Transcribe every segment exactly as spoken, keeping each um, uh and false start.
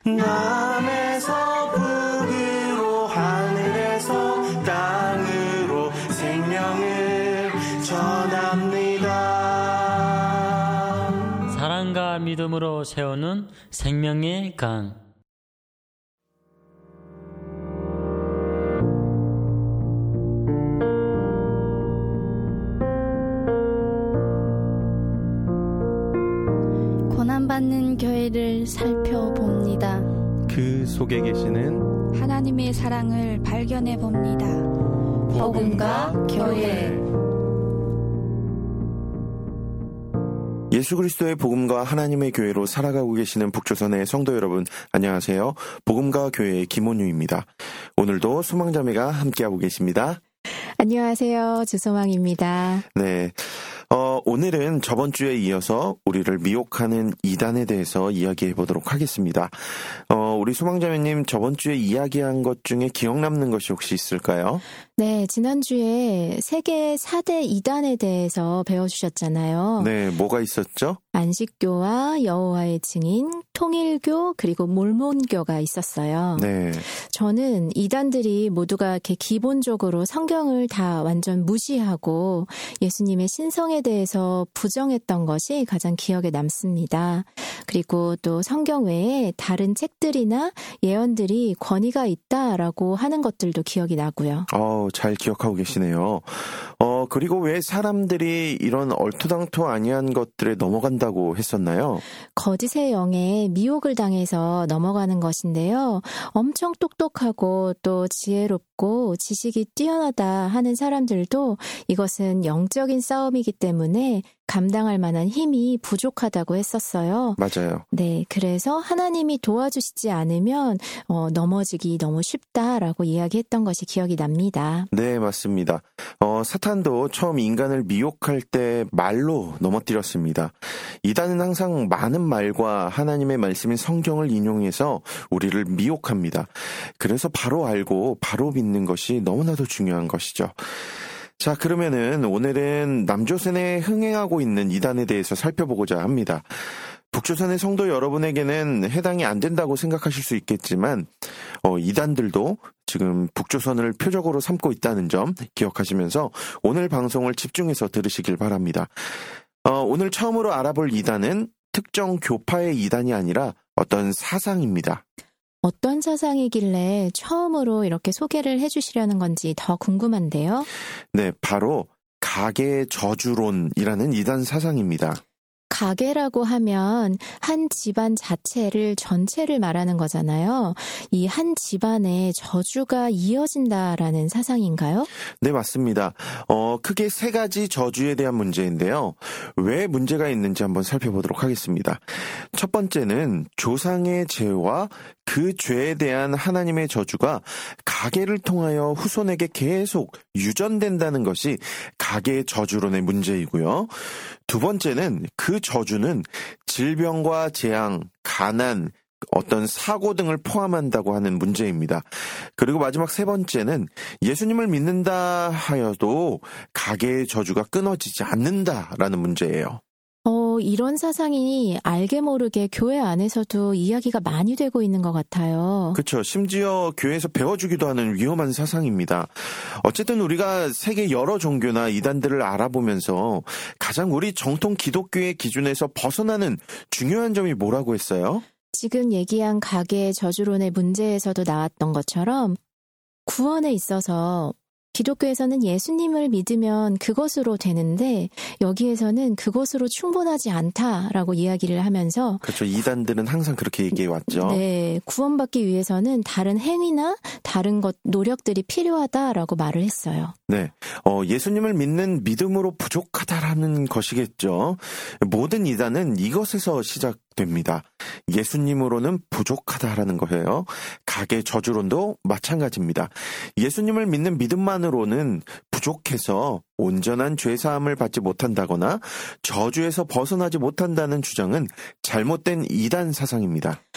남에서 북으로 하늘에서 땅으로 생명을 전합니다. 사랑과 믿음으로 세우는 생명의 강. 고난받는 교회를 살펴봅니다. 그 속에 계시는 하나님의 사랑을 발견해 봅니다. 복음과 교회. 예수 그리스도의 복음과 하나님의 교회로 살아가고 계시는 북조선의 성도 여러분, 안녕하세요. 복음과 교회의 김원유입니다. 오늘도 소망자매가 함께하고 계십니다. 안녕하세요. 주소망입니다. 네. 어, 오늘은 저번 주에 이어서 우리를 미혹하는 이단에 대해서 이야기해 보도록 하겠습니다. 어, 우리 소망자매님 저번 주에 이야기한 것 중에 기억 남는 것이 혹시 있을까요? 네, 지난주에 세계 사 대 이단에 대해서 배워주셨잖아요. 네, 뭐가 있었죠? 안식교와 여호와의 증인, 통일교, 그리고 몰몬교가 있었어요. 네. 저는 이단들이 모두가 이렇게 기본적으로 성경을 다 완전 무시하고 예수님의 신성에 대해서 부정했던 것이 가장 기억에 남습니다. 그리고 또 성경 외에 다른 책들이나 예언들이 권위가 있다라고 하는 것들도 기억이 나고요. 어, 잘 기억하고 계시네요. 어, 그리고 왜 사람들이 이런 얼토당토 아니한 것들에 넘어간다고 했었나요? 거짓의 영에 미혹을 당해서 넘어가는 것인데요. 엄청 똑똑하고 또 지혜롭고 지식이 뛰어나다 하는 사람들도 이것은 영적인 싸움이기 때문에 감당할 만한 힘이 부족하다고 했었어요. 맞아요. 네, 그래서 하나님이 도와주시지 않으면 어, 넘어지기 너무 쉽다라고 이야기했던 것이 기억이 납니다. 네, 맞습니다. 어, 사탄도 처음 인간을 미혹할 때 말로 넘어뜨렸습니다. 이단은 항상 많은 말과 하나님의 말씀인 성경을 인용해서 우리를 미혹합니다. 그래서 바로 알고 바로 믿는 것이 너무나도 중요한 것이죠. 자, 그러면은 오늘은 남조선에 흥행하고 있는 이단에 대해서 살펴보고자 합니다. 북조선의 성도 여러분에게는 해당이 안 된다고 생각하실 수 있겠지만 어, 이단들도 지금 북조선을 표적으로 삼고 있다는 점 기억하시면서 오늘 방송을 집중해서 들으시길 바랍니다. 어, 오늘 처음으로 알아볼 이단은 특정 교파의 이단이 아니라 어떤 사상입니다. 어떤 사상이길래 처음으로 이렇게 소개를 해주시려는 건지 더 궁금한데요. 네, 바로 가계 저주론이라는 이단 사상입니다. 가계라고 하면 한 집안 자체를 전체를 말하는 거잖아요. 이 한 집안에 저주가 이어진다라는 사상인가요? 네, 맞습니다. 어, 크게 세 가지 저주에 대한 문제인데요. 왜 문제가 있는지 한번 살펴보도록 하겠습니다. 첫 번째는 조상의 죄와 그 죄에 대한 하나님의 저주가 가계를 통하여 후손에게 계속 유전된다는 것이 가계 저주론의 문제이고요. 두 번째는 그 저주는 질병과 재앙, 가난, 어떤 사고 등을 포함한다고 하는 문제입니다. 그리고 마지막 세 번째는 예수님을 믿는다 하여도 가계의 저주가 끊어지지 않는다라는 문제예요. 어, 이런 사상이 알게 모르게 교회 안에서도 이야기가 많이 되고 있는 것 같아요. 그렇죠. 심지어 교회에서 배워주기도 하는 위험한 사상입니다. 어쨌든 우리가 세계 여러 종교나 이단들을 알아보면서 가장 우리 정통 기독교의 기준에서 벗어나는 중요한 점이 뭐라고 했어요? 지금 얘기한 가계의 저주론의 문제에서도 나왔던 것처럼 구원에 있어서 기독교에서는 예수님을 믿으면 그것으로 되는데 여기에서는 그것으로 충분하지 않다라고 이야기를 하면서 그렇죠. 이단들은 항상 그렇게 얘기해 왔죠. 네, 구원받기 위해서는 다른 행위나 다른 것 노력들이 필요하다라고 말을 했어요. 네, 어, 예수님을 믿는 믿음으로 부족하다라는 것이겠죠. 모든 이단은 이것에서 시작됩니다. 예수님으로는 부족하다라는 거예요. 가계 저주론도 마찬가지입니다. 예수님을 믿는 믿음만으로는 부족해서 온전한 죄사함을 받지 못한다거나 저주에서 벗어나지 못한다는 주장은 잘못된 이단 사상입니다.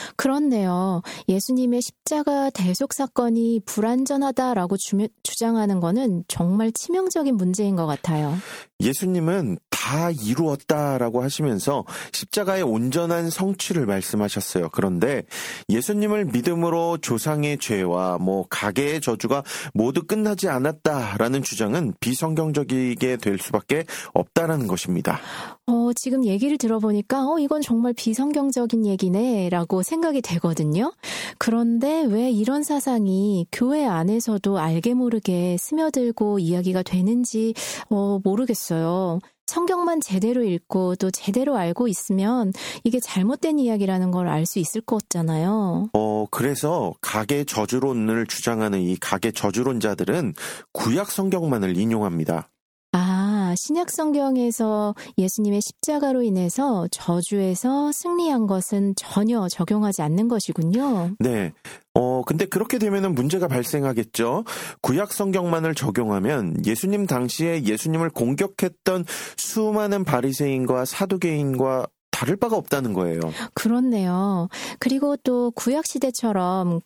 그렇네요. 예수님의 십자가 대속 사건이 불완전하다라고 주, 주장하는 거는 정말 치명적인 문제인 것 같아요. 예수님은 다 이루었다라고 하시면서 십자가의 온전한 성취를 말씀하셨어요. 그런데 예수님을 믿음으로 조상의 죄와 뭐 가계의 저주가 모두 끝나지 않았다라는 주장은 비성경적이게 될 수밖에 없다라는 것입니다. 어, 지금 얘기를 들어보니까 어, 이건 정말 비성경적인 얘기네 라고 생각이 되거든요. 그런데 왜 이런 사상이 교회 안에서도 알게 모르게 스며들고 이야기가 되는지 어, 모르겠어요. 성경만 제대로 읽고 또 제대로 알고 있으면 이게 잘못된 이야기라는 걸 알 수 있을 것 같잖아요. 어, 그래서 가계 저주론을 주장하는 이 가계 저주론자들은 구약 성경만을 인용합니다. 아, 신약 성경에서 예수님의 십자가로 인해서 저주에서 승리한 것은 전혀 적용하지 않는 것이군요. 네. 어, 근데 그렇게 되면은 문제가 발생하겠죠. 구약 성경만을 적용하면 예수님 당시에 예수님을 공격했던 수많은 바리새인과 사두개인과 다를 바가 없다는 거예요. 그렇네요. 그리고 또 구약 시대처럼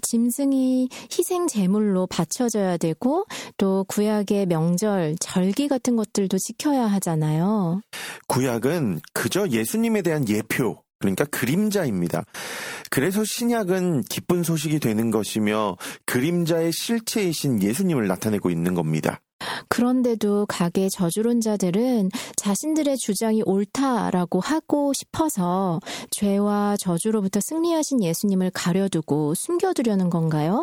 짐승이 희생 제물로 바쳐져야 되고 또 구약의 명절, 절기 같은 것들도 지켜야 하잖아요. 구약은 그저 예수님에 대한 예표, 그러니까 그림자입니다. 그래서 신약은 기쁜 소식이 되는 것이며 그림자의 실체이신 예수님을 나타내고 있는 겁니다. 그런데도 가계 저주론자들은 자신들의 주장이 옳다라고 하고 싶어서 죄와 저주로부터 승리하신 예수님을 가려두고 숨겨두려는 건가요?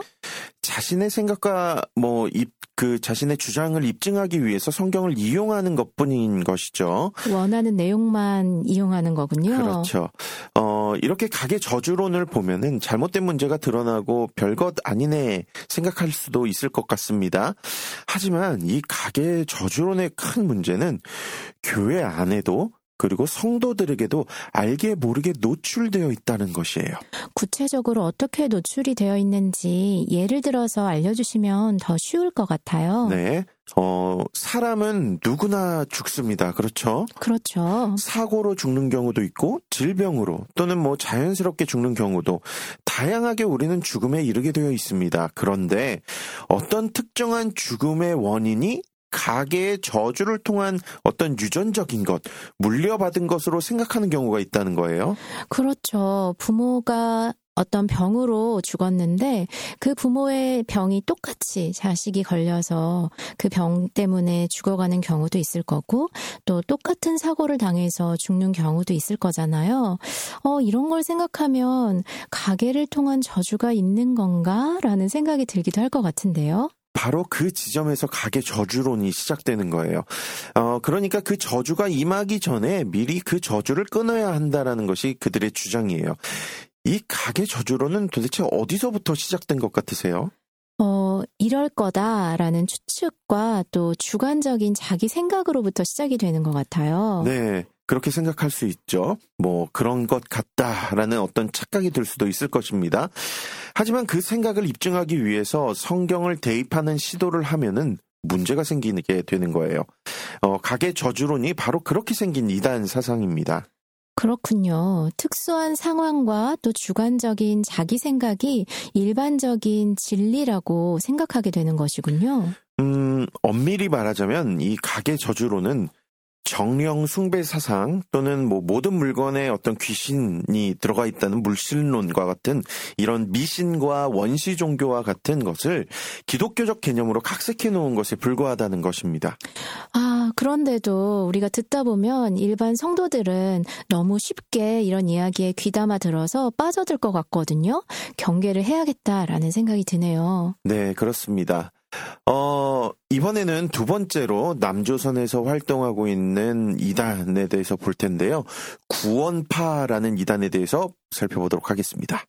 자신의 생각과 뭐 그 자신의 주장을 입증하기 위해서 성경을 이용하는 것뿐인 것이죠. 원하는 내용만 이용하는 거군요. 그렇죠. 어, 이렇게 가계 저주론을 보면은 잘못된 문제가 드러나고 별것 아니네 생각할 수도 있을 것 같습니다. 하지만 이 가계 저주론의 큰 문제는 교회 안에도 그리고 성도들에게도 알게 모르게 노출되어 있다는 것이에요. 구체적으로 어떻게 노출이 되어 있는지 예를 들어서 알려주시면 더 쉬울 것 같아요. 네. 어, 사람은 누구나 죽습니다. 그렇죠? 그렇죠. 사고로 죽는 경우도 있고 질병으로 또는 뭐 자연스럽게 죽는 경우도 다양하게 우리는 죽음에 이르게 되어 있습니다. 그런데 어떤 특정한 죽음의 원인이 가계의 저주를 통한 어떤 유전적인 것, 물려받은 것으로 생각하는 경우가 있다는 거예요. 그렇죠. 부모가 어떤 병으로 죽었는데 그 부모의 병이 똑같이 자식이 걸려서 그 병 때문에 죽어가는 경우도 있을 거고 또 똑같은 사고를 당해서 죽는 경우도 있을 거잖아요. 어, 이런 걸 생각하면 가계를 통한 저주가 있는 건가라는 생각이 들기도 할 것 같은데요. 바로 그 지점에서 가계 저주론이 시작되는 거예요. 어, 그러니까 그 저주가 임하기 전에 미리 그 저주를 끊어야 한다라는 것이 그들의 주장이에요. 이 가계 저주론은 도대체 어디서부터 시작된 것 같으세요? 어, 이럴 거다라는 추측과 또 주관적인 자기 생각으로부터 시작이 되는 것 같아요. 네. 그렇게 생각할 수 있죠. 뭐 그런 것 같다라는 어떤 착각이 들 수도 있을 것입니다. 하지만 그 생각을 입증하기 위해서 성경을 대입하는 시도를 하면은 문제가 생기게 되는 거예요. 어, 가계 저주론이 바로 그렇게 생긴 이단 사상입니다. 그렇군요. 특수한 상황과 또 주관적인 자기 생각이 일반적인 진리라고 생각하게 되는 것이군요. 음, 엄밀히 말하자면 이 가계 저주론은 정령 숭배 사상 또는 뭐 모든 물건에 어떤 귀신이 들어가 있다는 물신론과 같은 이런 미신과 원시 종교와 같은 것을 기독교적 개념으로 각색해 놓은 것에 불과하다는 것입니다. 아, 그런데도 우리가 듣다 보면 일반 성도들은 너무 쉽게 이런 이야기에 귀담아 들어서 빠져들 것 같거든요. 경계를 해야겠다라는 생각이 드네요. 네, 그렇습니다. 어, 이번에는 두 번째로 남조선에서 활동하고 있는 이단에 대해서 볼 텐데요. 구원파라는 이단에 대해서 살펴보도록 하겠습니다.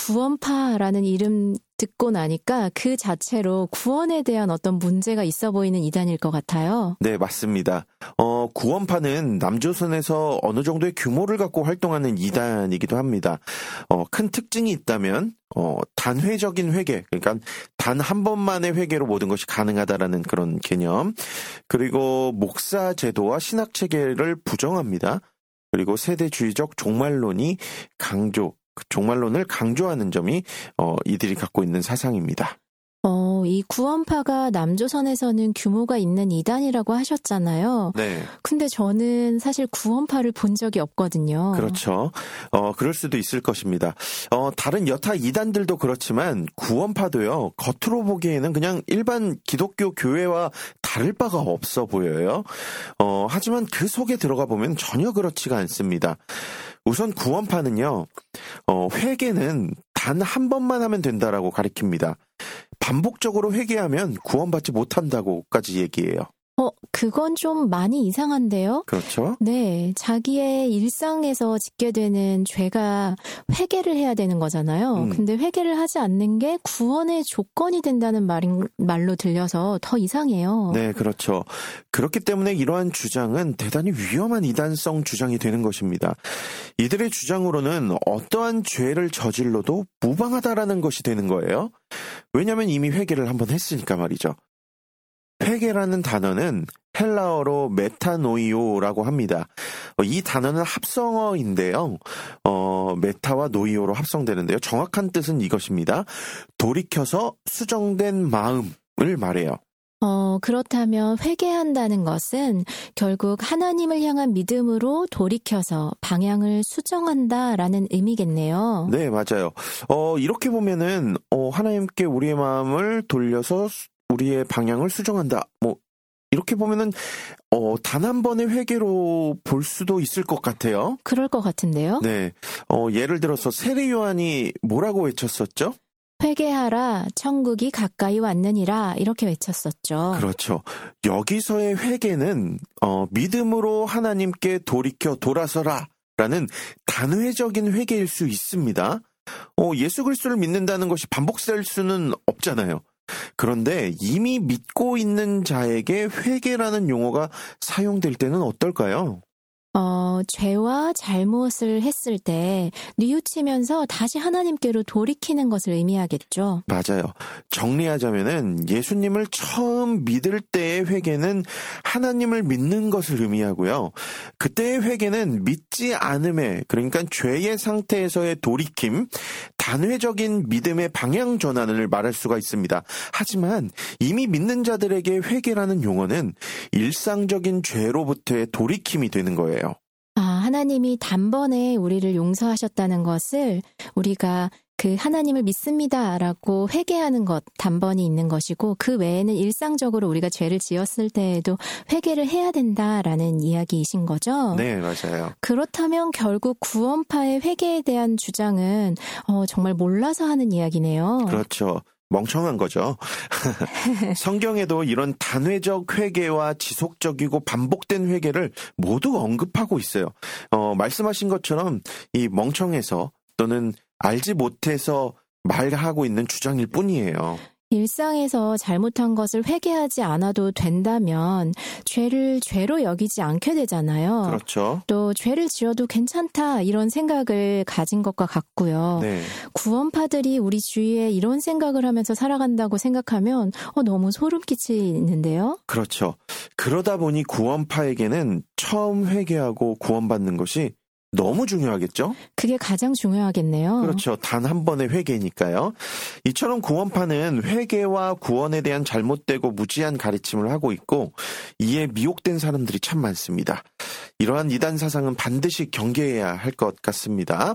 구원파라는 이름 듣고 나니까 그 자체로 구원에 대한 어떤 문제가 있어 보이는 이단일 것 같아요. 네, 맞습니다. 어, 구원파는 남조선에서 어느 정도의 규모를 갖고 활동하는 이단이기도 합니다. 어, 큰 특징이 있다면 어, 단회적인 회계, 그러니까 단 한 번만의 회계로 모든 것이 가능하다라는 그런 개념. 그리고 목사 제도와 신학 체계를 부정합니다. 그리고 세대주의적 종말론이 강조, 그 종말론을 강조하는 점이 어, 이들이 갖고 있는 사상입니다. 어, 이 구원파가 남조선에서는 규모가 있는 이단이라고 하셨잖아요. 네. 근데 저는 사실 구원파를 본 적이 없거든요. 그렇죠. 어, 그럴 수도 있을 것입니다. 어, 다른 여타 이단들도 그렇지만 구원파도요, 겉으로 보기에는 그냥 일반 기독교 교회와 다를 바가 없어 보여요. 어, 하지만 그 속에 들어가 보면 전혀 그렇지가 않습니다. 우선 구원파는요, 어, 회개는 단 한 번만 하면 된다라고 가리킵니다. 반복적으로 회개하면 구원받지 못한다고까지 얘기해요. 어, 그건 좀 많이 이상한데요? 그렇죠? 네, 자기의 일상에서 짓게 되는 죄가 회개를 해야 되는 거잖아요. 음. 근데 회개를 하지 않는 게 구원의 조건이 된다는 말인, 말로 들려서 더 이상해요. 네, 그렇죠. 그렇기 때문에 이러한 주장은 대단히 위험한 이단성 주장이 되는 것입니다. 이들의 주장으로는 어떠한 죄를 저질러도 무방하다라는 것이 되는 거예요. 왜냐하면 이미 회개를 한번 했으니까 말이죠. 회개라는 단어는 헬라어로 메타노이오라고 합니다. 이 단어는 합성어인데요. 어, 메타와 노이오로 합성되는데요. 정확한 뜻은 이것입니다. 돌이켜서 수정된 마음을 말해요. 어, 그렇다면 회개한다는 것은 결국 하나님을 향한 믿음으로 돌이켜서 방향을 수정한다라는 의미겠네요. 네, 맞아요. 어, 이렇게 보면은 어, 하나님께 우리의 마음을 돌려서 우리의 방향을 수정한다. 뭐 이렇게 보면은 어, 단 한 번의 회개로 볼 수도 있을 것 같아요. 그럴 것 같은데요? 네. 어, 예를 들어서 세례 요한이 뭐라고 외쳤었죠? 회개하라, 천국이 가까이 왔느니라 이렇게 외쳤었죠. 그렇죠. 여기서의 회개는 어, 믿음으로 하나님께 돌이켜 돌아서라 라는 단회적인 회개일 수 있습니다. 어, 예수 그리스도를 믿는다는 것이 반복될 수는 없잖아요. 그런데 이미 믿고 있는 자에게 회개라는 용어가 사용될 때는 어떨까요? 어, 죄와 잘못을 했을 때 뉘우치면서 다시 하나님께로 돌이키는 것을 의미하겠죠. 맞아요. 정리하자면은 예수님을 처음 믿을 때의 회개는 하나님을 믿는 것을 의미하고요. 그때의 회개는 믿지 않음에, 그러니까 죄의 상태에서의 돌이킴, 단회적인 믿음의 방향 전환을 말할 수가 있습니다. 하지만 이미 믿는 자들에게 회개라는 용어는 일상적인 죄로부터의 돌이킴이 되는 거예요. 아, 하나님이 단번에 우리를 용서하셨다는 것을 우리가 그 하나님을 믿습니다라고 회개하는 것 단번이 있는 것이고 그 외에는 일상적으로 우리가 죄를 지었을 때에도 회개를 해야 된다라는 이야기이신 거죠? 네, 맞아요. 그렇다면 결국 구원파의 회개에 대한 주장은 어, 정말 몰라서 하는 이야기네요. 그렇죠. 멍청한 거죠. 성경에도 이런 단회적 회개와 지속적이고 반복된 회개를 모두 언급하고 있어요. 어, 말씀하신 것처럼 이 멍청해서 또는 알지 못해서 말하고 있는 주장일 뿐이에요. 일상에서 잘못한 것을 회개하지 않아도 된다면 죄를 죄로 여기지 않게 되잖아요. 그렇죠. 또 죄를 지어도 괜찮다 이런 생각을 가진 것과 같고요. 네. 구원파들이 우리 주위에 이런 생각을 하면서 살아간다고 생각하면 어, 너무 소름 끼치는데요. 그렇죠. 그러다 보니 구원파에게는 처음 회개하고 구원받는 것이 너무 중요하겠죠? 그게 가장 중요하겠네요. 그렇죠. 단 한 번의 회개니까요. 이처럼 구원파는 회개와 구원에 대한 잘못되고 무지한 가르침을 하고 있고 이에 미혹된 사람들이 참 많습니다. 이러한 이단 사상은 반드시 경계해야 할 것 같습니다.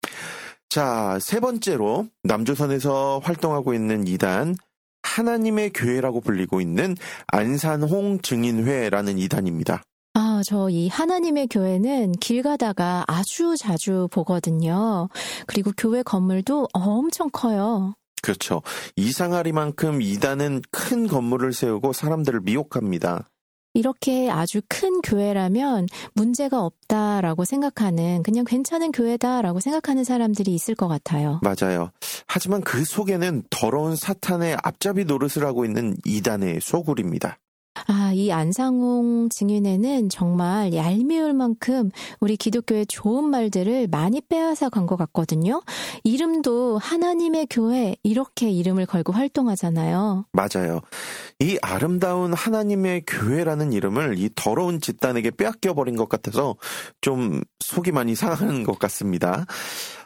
자, 세 번째로 남조선에서 활동하고 있는 이단, 하나님의 교회라고 불리고 있는 안산홍 증인회라는 이단입니다. 아, 저 이 하나님의 교회는 길 가다가 아주 자주 보거든요. 그리고 교회 건물도 엄청 커요. 그렇죠. 이상하리만큼 이단은 큰 건물을 세우고 사람들을 미혹합니다. 이렇게 아주 큰 교회라면 문제가 없다라고 생각하는, 그냥 괜찮은 교회다라고 생각하는 사람들이 있을 것 같아요. 맞아요. 하지만 그 속에는 더러운 사탄의 앞잡이 노릇을 하고 있는 이단의 소굴입니다. 아, 이 안상홍 증인회는 정말 얄미울 만큼 우리 기독교의 좋은 말들을 많이 빼앗아 간 것 같거든요. 이름도 하나님의 교회 이렇게 이름을 걸고 활동하잖아요. 맞아요. 이 아름다운 하나님의 교회라는 이름을 이 더러운 집단에게 빼앗겨버린 것 같아서 좀 속이 많이 상하는 것 같습니다.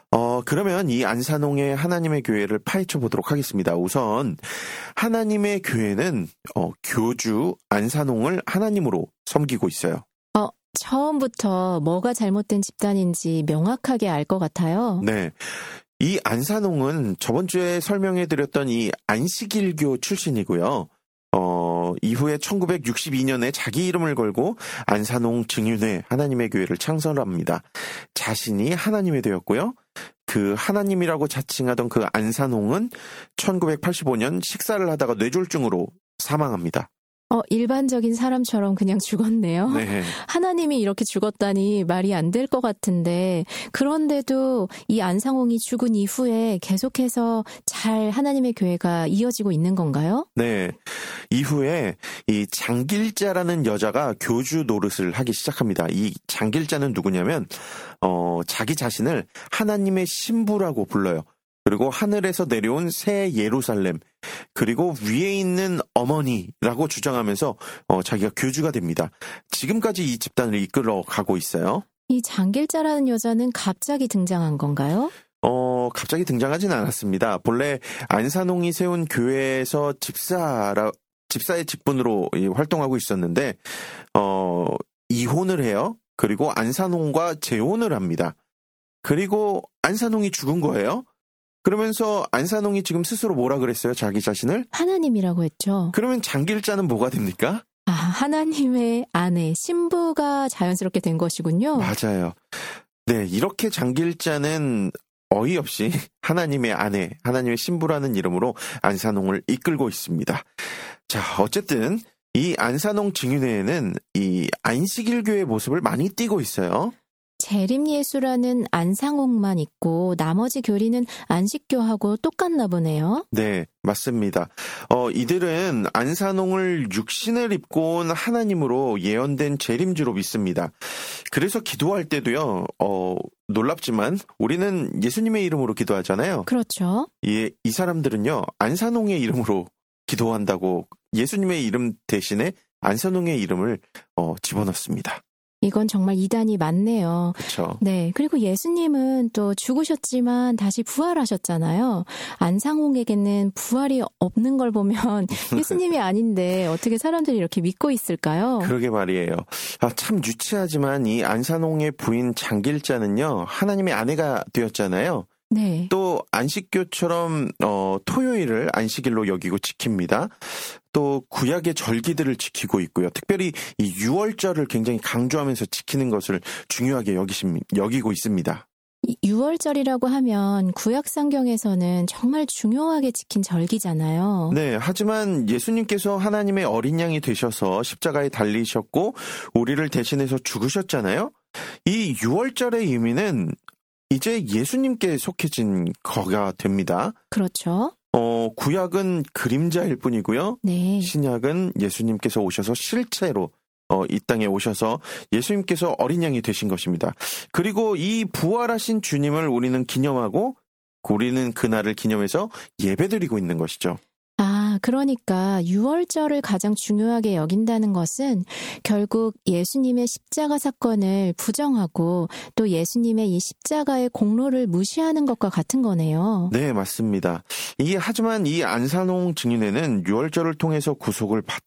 어, 그러면 이 안산홍의 하나님의 교회를 파헤쳐 보도록 하겠습니다. 우선 하나님의 교회는 어, 교주 안산홍을 하나님으로 섬기고 있어요. 어, 처음부터 뭐가 잘못된 집단인지 명확하게 알 것 같아요. 네. 이 안산홍은 저번 주에 설명해 드렸던 이 안식일교 출신이고요. 어, 이후에 천구백육십이 년에 자기 이름을 걸고 안산홍 증윤회 하나님의 교회를 창설합니다. 자신이 하나님이 되었고요. 그 하나님이라고 자칭하던 그 안산홍은 천구백팔십오 년 식사를 하다가 뇌졸중으로 사망합니다. 어, 일반적인 사람처럼 그냥 죽었네요. 네. 하나님이 이렇게 죽었다니 말이 안 될 것 같은데, 그런데도 이 안상홍이 죽은 이후에 계속해서 잘 하나님의 교회가 이어지고 있는 건가요? 네. 이후에 이 장길자라는 여자가 교주 노릇을 하기 시작합니다. 이 장길자는 누구냐면 어, 자기 자신을 하나님의 신부라고 불러요. 그리고 하늘에서 내려온 새 예루살렘, 그리고 위에 있는 어머니라고 주장하면서 어, 자기가 교주가 됩니다. 지금까지 이 집단을 이끌어 가고 있어요. 이 장길자라는 여자는 갑자기 등장한 건가요? 어, 갑자기 등장하진 않았습니다. 본래 안산홍이 세운 교회에서 집사라, 집사의 직분으로 활동하고 있었는데, 어, 이혼을 해요. 그리고 안산홍과 재혼을 합니다. 그리고 안산홍이 죽은 거예요. 그러면서 안산홍이 지금 스스로 뭐라 그랬어요? 자기 자신을? 하나님이라고 했죠. 그러면 장길자는 뭐가 됩니까? 아, 하나님의 아내, 신부가 자연스럽게 된 것이군요. 맞아요. 네, 이렇게 장길자는 어이없이 하나님의 아내, 하나님의 신부라는 이름으로 안산홍을 이끌고 있습니다. 자, 어쨌든 이 안산홍 증윤회에는 이 안식일교의 모습을 많이 띠고 있어요. 재림예수라는 안상홍만 있고 나머지 교리는 안식교하고 똑같나 보네요. 네, 맞습니다. 어, 이들은 안산홍을 육신을 입고 온 하나님으로 예언된 재림주로 믿습니다. 그래서 기도할 때도요, 어, 놀랍지만 우리는 예수님의 이름으로 기도하잖아요. 그렇죠. 이, 이 사람들은요, 안산홍의 이름으로 기도한다고 예수님의 이름 대신에 안산홍의 이름을 어, 집어넣습니다. 이건 정말 이단이 많네요. 그렇죠. 네, 그리고 예수님은 또 죽으셨지만 다시 부활하셨잖아요. 안상홍에게는 부활이 없는 걸 보면 예수님이 아닌데 어떻게 사람들이 이렇게 믿고 있을까요? 그러게 말이에요. 아, 참 유치하지만 이 안산홍의 부인 장길자는요, 하나님의 아내가 되었잖아요. 네. 또 안식교처럼 어, 토요일을 안식일로 여기고 지킵니다. 또 구약의 절기들을 지키고 있고요. 특별히 이 유월절을 굉장히 강조하면서 지키는 것을 중요하게 여기심, 여기고 있습니다. 유월절이라고 하면 구약 성경에서는 정말 중요하게 지킨 절기잖아요. 네, 하지만 예수님께서 하나님의 어린 양이 되셔서 십자가에 달리셨고 우리를 대신해서 죽으셨잖아요. 이 유월절의 의미는 이제 예수님께 속해진 거가 됩니다. 그렇죠. 어, 구약은 그림자일 뿐이고요. 네. 신약은 예수님께서 오셔서 실체로 어, 이 땅에 오셔서 예수님께서 어린 양이 되신 것입니다. 그리고 이 부활하신 주님을 우리는 기념하고 우리는 그날을 기념해서 예배드리고 있는 것이죠. 아, 그러니까 유월절을 가장 중요하게 여긴다는 것은 결국 예수님의 십자가 사건을 부정하고 또 예수님의 이 십자가의 공로를 무시하는 것과 같은 거네요. 네, 맞습니다. 이게 하지만 이 안산홍 증인회는 유월절을 통해서 구속을 받,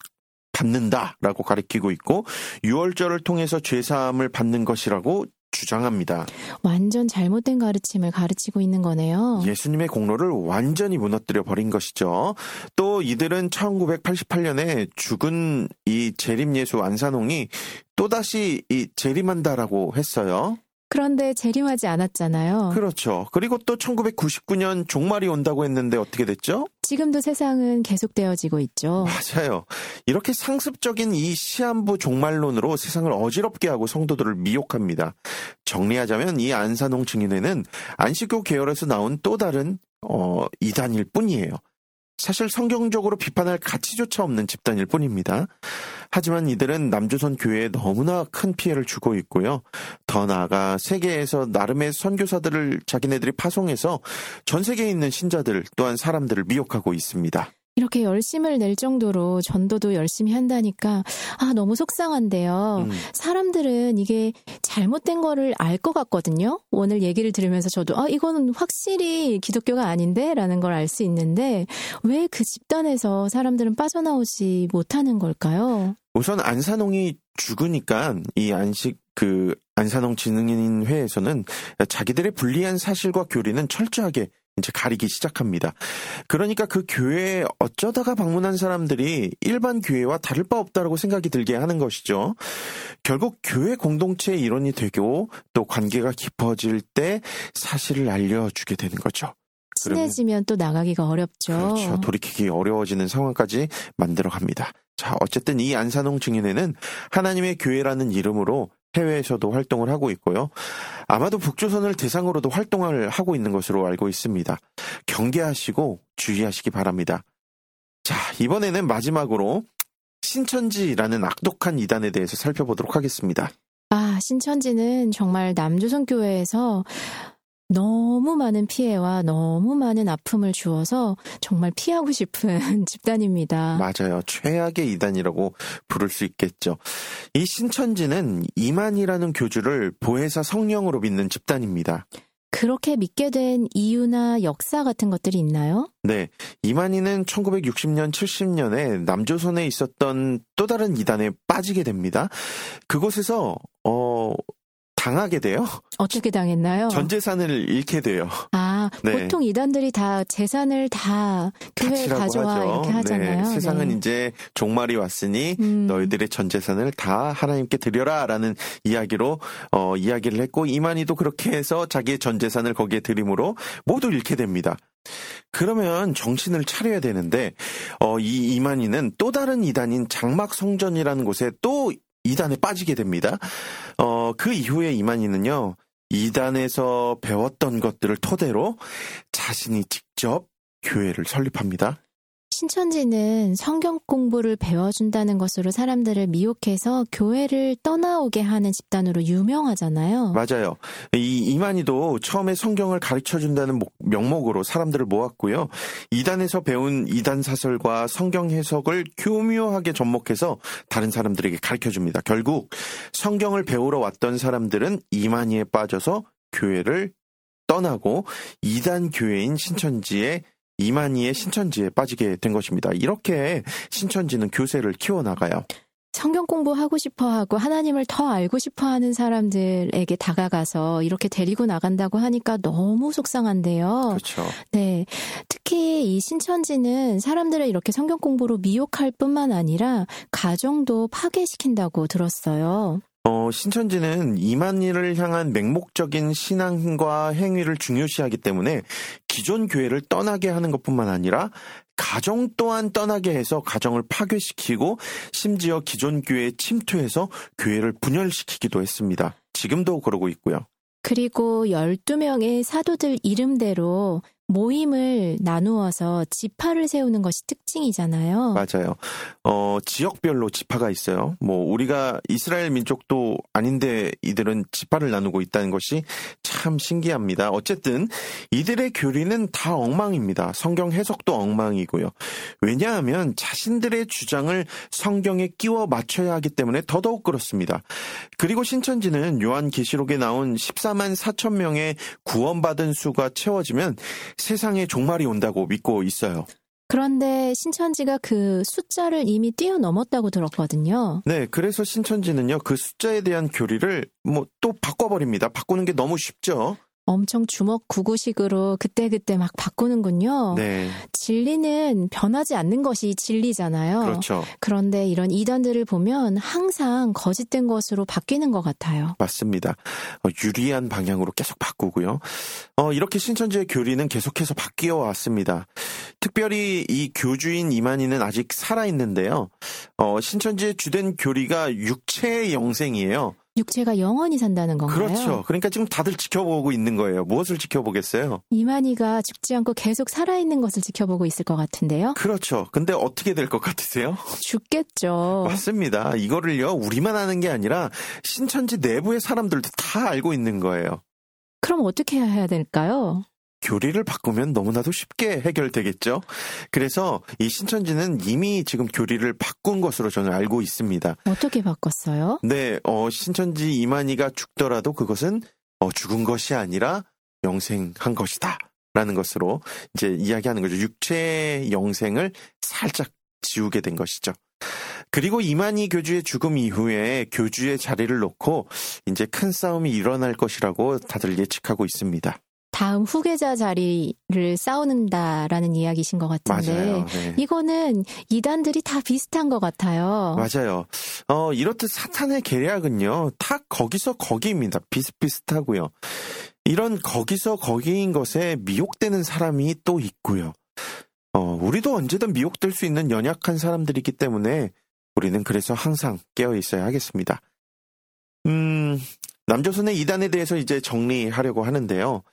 받는다라고 가리키고 있고 유월절을 통해서 죄사함을 받는 것이라고 주장합니다. 완전 잘못된 가르침을 가르치고 있는 거네요. 예수님의 공로를 완전히 무너뜨려 버린 것이죠. 또 이들은 천구백팔십팔 년에 죽은 이 재림예수 안산홍이 또다시 이 재림한다라고 했어요. 그런데 재림하지 않았잖아요. 그렇죠. 그리고 또 천구백구십구 년 종말이 온다고 했는데 어떻게 됐죠? 지금도 세상은 계속되어지고 있죠. 맞아요. 이렇게 상습적인 이 시한부 종말론으로 세상을 어지럽게 하고 성도들을 미혹합니다. 정리하자면 이 안산홍 증인회는 안식교 계열에서 나온 또 다른 어, 이단일 뿐이에요. 사실 성경적으로 비판할 가치조차 없는 집단일 뿐입니다. 하지만 이들은 남조선 교회에 너무나 큰 피해를 주고 있고요. 더 나아가 세계에서 나름의 선교사들을 자기네들이 파송해서 전 세계에 있는 신자들 또한 사람들을 미혹하고 있습니다. 이렇게 열심을 낼 정도로 전도도 열심히 한다니까 아 너무 속상한데요. 음. 사람들은 이게 잘못된 거를 알 것 같거든요. 오늘 얘기를 들으면서 저도 아 이거는 확실히 기독교가 아닌데 라는 걸 알 수 있는데 왜 그 집단에서 사람들은 빠져나오지 못하는 걸까요? 우선 안산홍이 죽으니까 이 안식 그 안산홍 진흥인회에서는 자기들의 불리한 사실과 교리는 철저하게 이제 가리기 시작합니다. 그러니까 그 교회에 어쩌다가 방문한 사람들이 일반 교회와 다를 바 없다라고 생각이 들게 하는 것이죠. 결국 교회 공동체의 일원이 되고 또 관계가 깊어질 때 사실을 알려주게 되는 거죠. 친해지면 또 나가기가 어렵죠. 그렇죠. 돌이키기 어려워지는 상황까지 만들어갑니다. 자, 어쨌든 이 안산홍 증인회는 하나님의 교회라는 이름으로 해외에서도 활동을 하고 있고요. 아마도 북조선을 대상으로도 활동을 하고 있는 것으로 알고 있습니다. 경계하시고 주의하시기 바랍니다. 자, 이번에는 마지막으로 신천지라는 악독한 이단에 대해서 살펴보도록 하겠습니다. 아, 신천지는 정말 남조선 교회에서 너무 많은 피해와 너무 많은 아픔을 주어서 정말 피하고 싶은 집단입니다. 맞아요. 최악의 이단이라고 부를 수 있겠죠. 이 신천지는 이만희라는 교주를 보혜사 성령으로 믿는 집단입니다. 그렇게 믿게 된 이유나 역사 같은 것들이 있나요? 네. 이만희는 천구백육십 년, 칠십 년에 남조선에 있었던 또 다른 이단에 빠지게 됩니다. 그곳에서 어... 당하게 돼요. 어떻게 당했나요? 전 재산을 잃게 돼요. 아, 네. 보통 이단들이 다 재산을 다 교회에 가져와 하죠. 이렇게 하잖아요. 네. 세상은 네. 이제 종말이 왔으니 음. 너희들의 전 재산을 다 하나님께 드려라라는 이야기로 어, 이야기를 했고 이만희도 그렇게 해서 자기의 전 재산을 거기에 드림으로 모두 잃게 됩니다. 그러면 정신을 차려야 되는데 어, 이 이만희는 또 다른 이단인 장막성전이라는 곳에 또 이단에 빠지게 됩니다. 어, 그 이후에 이만희는요, 이단에서 배웠던 것들을 토대로 자신이 직접 교회를 설립합니다. 신천지는 성경 공부를 배워준다는 것으로 사람들을 미혹해서 교회를 떠나오게 하는 집단으로 유명하잖아요. 맞아요. 이 이만희도 처음에 성경을 가르쳐준다는 명목으로 사람들을 모았고요. 이단에서 배운 이단 사설과 성경 해석을 교묘하게 접목해서 다른 사람들에게 가르쳐줍니다. 결국 성경을 배우러 왔던 사람들은 이만희에 빠져서 교회를 떠나고 이단 교회인 신천지에 이만희의 신천지에 빠지게 된 것입니다. 이렇게 신천지는 교세를 키워나가요. 성경 공부하고 싶어하고 하나님을 더 알고 싶어하는 사람들에게 다가가서 이렇게 데리고 나간다고 하니까 너무 속상한데요. 그렇죠. 네, 특히 이 신천지는 사람들을 이렇게 성경 공부로 미혹할 뿐만 아니라 가정도 파괴시킨다고 들었어요. 어, 신천지는 이만희를 향한 맹목적인 신앙과 행위를 중요시하기 때문에 기존 교회를 떠나게 하는 것뿐만 아니라 가정 또한 떠나게 해서 가정을 파괴시키고 심지어 기존 교회에 침투해서 교회를 분열시키기도 했습니다. 지금도 그러고 있고요. 그리고 열두 명의 사도들 이름대로 모임을 나누어서 지파를 세우는 것이 특징이잖아요. 맞아요. 어, 지역별로 지파가 있어요. 뭐 우리가 이스라엘 민족도 아닌데 이들은 지파를 나누고 있다는 것이 참 신기합니다. 어쨌든 이들의 교리는 다 엉망입니다. 성경 해석도 엉망이고요. 왜냐하면 자신들의 주장을 성경에 끼워 맞춰야 하기 때문에 더더욱 그렇습니다. 그리고 신천지는 요한계시록에 나온 십사만 사천 명의 구원받은 수가 채워지면 세상에 종말이 온다고 믿고 있어요. 그런데 신천지가 그 숫자를 이미 뛰어넘었다고 들었거든요. 네, 그래서 신천지는요, 그 숫자에 대한 교리를 뭐 또 바꿔버립니다. 바꾸는 게 너무 쉽죠. 엄청 주먹구구식으로 그때그때 막 바꾸는군요. 네. 진리는 변하지 않는 것이 진리잖아요. 그렇죠. 그런데 이런 이단들을 보면 항상 거짓된 것으로 바뀌는 것 같아요. 맞습니다. 어, 유리한 방향으로 계속 바꾸고요. 어, 이렇게 신천지의 교리는 계속해서 바뀌어 왔습니다. 특별히 이 교주인 이만희는 아직 살아있는데요. 어, 신천지의 주된 교리가 육체의 영생이에요. 육체가 영원히 산다는 건가요? 그렇죠. 그러니까 지금 다들 지켜보고 있는 거예요. 무엇을 지켜보겠어요? 이만희가 죽지 않고 계속 살아있는 것을 지켜보고 있을 것 같은데요? 그렇죠. 근데 어떻게 될 것 같으세요? 죽겠죠. 맞습니다. 이거를요, 우리만 아는 게 아니라 신천지 내부의 사람들도 다 알고 있는 거예요. 그럼 어떻게 해야 될까요? 교리를 바꾸면 너무나도 쉽게 해결되겠죠. 그래서 이 신천지는 이미 지금 교리를 바꾼 것으로 저는 알고 있습니다. 어떻게 바꿨어요? 네, 어, 신천지 이만희가 죽더라도 그것은 어, 죽은 것이 아니라 영생한 것이다 라는 것으로 이제 이야기하는 거죠. 육체의 영생을 살짝 지우게 된 것이죠. 그리고 이만희 교주의 죽음 이후에 교주의 자리를 놓고 이제 큰 싸움이 일어날 것이라고 다들 예측하고 있습니다. 다음 후계자 자리를 싸우는다라는 이야기신 것 같은데 맞아요. 네. 이거는 이단들이 다 비슷한 것 같아요. 맞아요. 어, 이렇듯 사탄의 계략은요, 다 거기서 거기입니다. 비슷비슷하고요. 이런 거기서 거기인 것에 미혹되는 사람이 또 있고요. 어, 우리도 언제든 미혹될 수 있는 연약한 사람들이기 때문에 우리는 그래서 항상 깨어 있어야 하겠습니다. 음, 남조선의 이단에 대해서 이제 정리하려고 하는데요.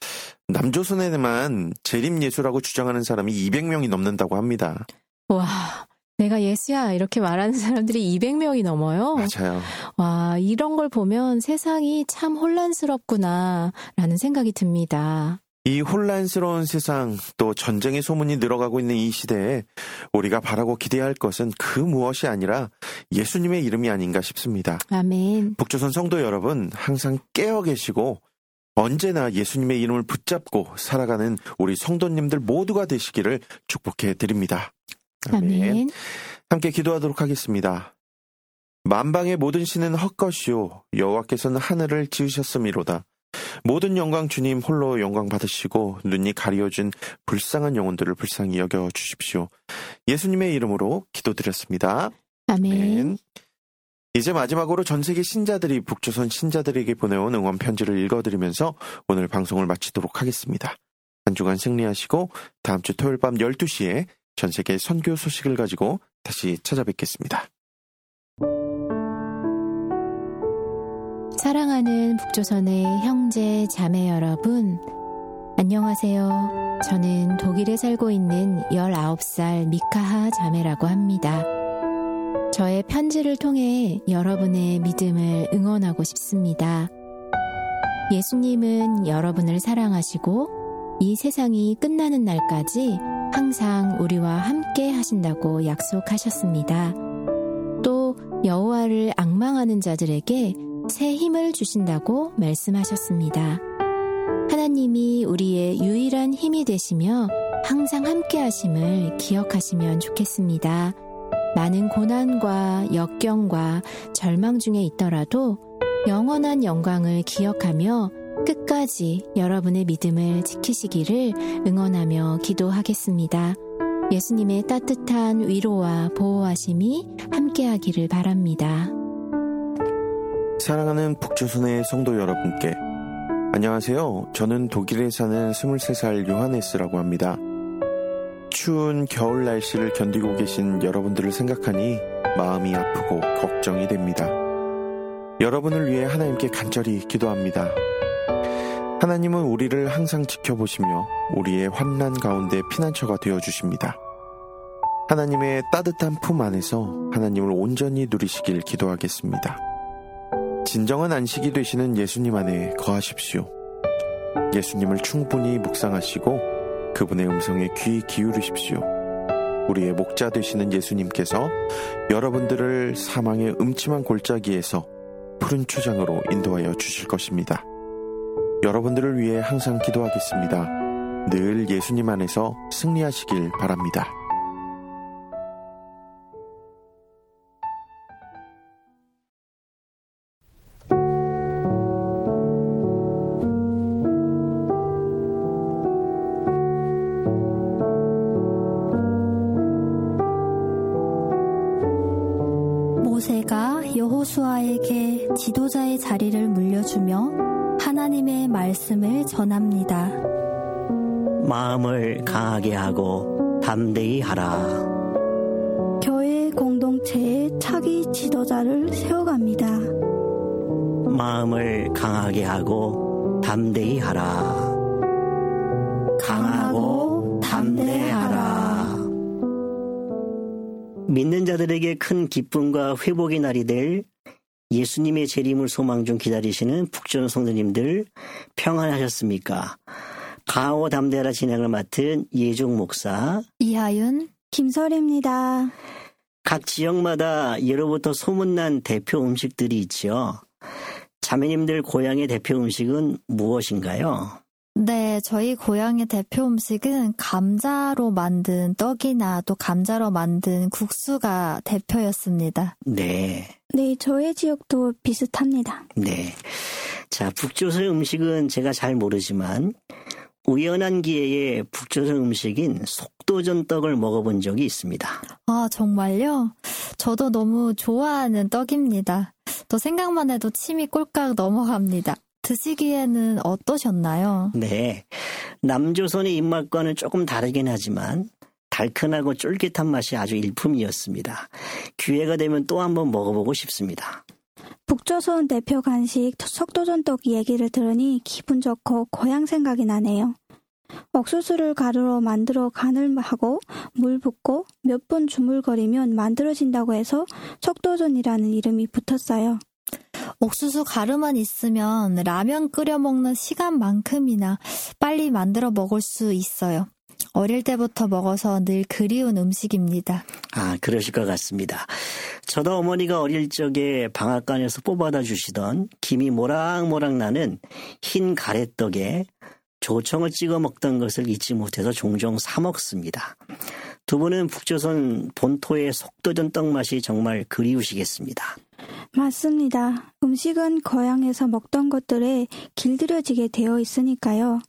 남조선에만 재림예수라고 주장하는 사람이 이백 명이 넘는다고 합니다. 와, 내가 예수야 이렇게 말하는 사람들이 이백 명이 넘어요? 맞아요. 와, 이런 걸 보면 세상이 참 혼란스럽구나라는 생각이 듭니다. 이 혼란스러운 세상, 또 전쟁의 소문이 늘어가고 있는 이 시대에 우리가 바라고 기대할 것은 그 무엇이 아니라 예수님의 이름이 아닌가 싶습니다. 아멘. 북조선 성도 여러분, 항상 깨어 계시고 언제나 예수님의 이름을 붙잡고 살아가는 우리 성도님들 모두가 되시기를 축복해 드립니다. 아멘. 아멘. 함께 기도하도록 하겠습니다. 만방의 모든 신은 헛것이요 여호와께서는 하늘을 지으셨음이로다. 모든 영광 주님 홀로 영광 받으시고 눈이 가려진 불쌍한 영혼들을 불쌍히 여겨 주십시오. 예수님의 이름으로 기도드렸습니다. 아멘. 아멘. 이제 마지막으로 전 세계 신자들이 북조선 신자들에게 보내온 응원 편지를 읽어드리면서 오늘 방송을 마치도록 하겠습니다. 한 주간 승리하시고 다음 주 토요일 밤 열두 시에 전 세계 선교 소식을 가지고 다시 찾아뵙겠습니다. 사랑하는 북조선의 형제 자매 여러분, 안녕하세요. 저는 독일에 살고 있는 열아홉 살 미카하 자매라고 합니다. 저의 편지를 통해 여러분의 믿음을 응원하고 싶습니다. 예수님은 여러분을 사랑하시고 이 세상이 끝나는 날까지 항상 우리와 함께 하신다고 약속하셨습니다. 또 여호와를 앙망하는 자들에게 새 힘을 주신다고 말씀하셨습니다. 하나님이 우리의 유일한 힘이 되시며 항상 함께 하심을 기억하시면 좋겠습니다. 많은 고난과 역경과 절망 중에 있더라도 영원한 영광을 기억하며 끝까지 여러분의 믿음을 지키시기를 응원하며 기도하겠습니다. 예수님의 따뜻한 위로와 보호하심이 함께하기를 바랍니다. 사랑하는 북조선의 성도 여러분께 안녕하세요. 저는 독일에 사는 스물세 살 요하네스라고 합니다. 추운 겨울 날씨를 견디고 계신 여러분들을 생각하니 마음이 아프고 걱정이 됩니다. 여러분을 위해 하나님께 간절히 기도합니다. 하나님은 우리를 항상 지켜보시며 우리의 환난 가운데 피난처가 되어주십니다. 하나님의 따뜻한 품 안에서 하나님을 온전히 누리시길 기도하겠습니다. 진정한 안식이 되시는 예수님 안에 거하십시오. 예수님을 충분히 묵상하시고 그분의 음성에 귀 기울이십시오. 우리의 목자 되시는 예수님께서 여러분들을 사망의 음침한 골짜기에서 푸른 초장으로 인도하여 주실 것입니다. 여러분들을 위해 항상 기도하겠습니다. 늘 예수님 안에서 승리하시길 바랍니다. 모세가 여호수아에게 지도자의 자리를 물려주며 하나님의 말씀을 전합니다. 마음을 강하게 하고 담대히 하라. 교회 공동체에 차기 지도자를 세워갑니다. 마음을 강하게 하고 담대히 하라. 강하고 담대하라. 믿는 자들에게 큰 기쁨과 회복의 날이 될 예수님의 재림을 소망 중 기다리시는 북조선 성도님들 평안하셨습니까? 가오 담대라 진행을 맡은 예종 목사, 이하윤, 김설입니다. 각 지역마다 예로부터 소문난 대표 음식들이 있죠. 자매님들 고향의 대표 음식은 무엇인가요? 네, 저희 고향의 대표 음식은 감자로 만든 떡이나 또 감자로 만든 국수가 대표였습니다. 네. 네, 저의 지역도 비슷합니다. 네. 자, 북조선 음식은 제가 잘 모르지만 우연한 기회에 북조선 음식인 속도전 떡을 먹어본 적이 있습니다. 아, 정말요? 저도 너무 좋아하는 떡입니다. 또 생각만 해도 침이 꼴깍 넘어갑니다. 드시기에는 어떠셨나요? 네. 남조선의 입맛과는 조금 다르긴 하지만 달큰하고 쫄깃한 맛이 아주 일품이었습니다. 기회가 되면 또 한번 먹어보고 싶습니다. 북조선 대표 간식 석도전떡 얘기를 들으니 기분 좋고 고향 생각이 나네요. 옥수수를 가루로 만들어 간을 하고 물 붓고 몇 분 주물거리면 만들어진다고 해서 석도전이라는 이름이 붙었어요. 옥수수 가루만 있으면 라면 끓여 먹는 시간만큼이나 빨리 만들어 먹을 수 있어요. 어릴 때부터 먹어서 늘 그리운 음식입니다. 아, 그러실 것 같습니다. 저도 어머니가 어릴 적에 방앗간에서 뽑아다 주시던 김이 모락모락 나는 흰 가래떡에 조청을 찍어 먹던 것을 잊지 못해서 종종 사 먹습니다. 두 분은 북조선 본토의 속도전 떡 맛이 정말 그리우시겠습니다. 맞습니다. 음식은 고향에서 먹던 것들에 길들여지게 되어 있으니까요.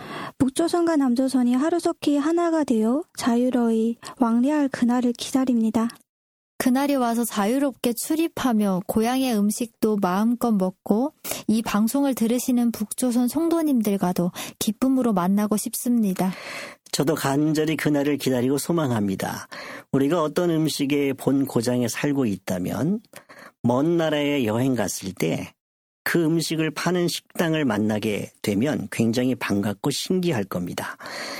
북조선과 남조선이 하루속히 하나가 되어 자유로이 왕래할 그날을 기다립니다. 그날이 와서 자유롭게 출입하며 고향의 음식도 마음껏 먹고 이 방송을 들으시는 북조선 성도님들과도 기쁨으로 만나고 싶습니다. 저도 간절히 그날을 기다리고 소망합니다. 우리가 어떤 음식의 본 고장에 살고 있다면 먼 나라에 여행 갔을 때 그 음식을 파는 식당을 만나게 되면 굉장히 반갑고 신기할 겁니다.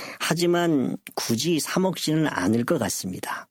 하지만 굳이 사 먹지는 않을 것 같습니다.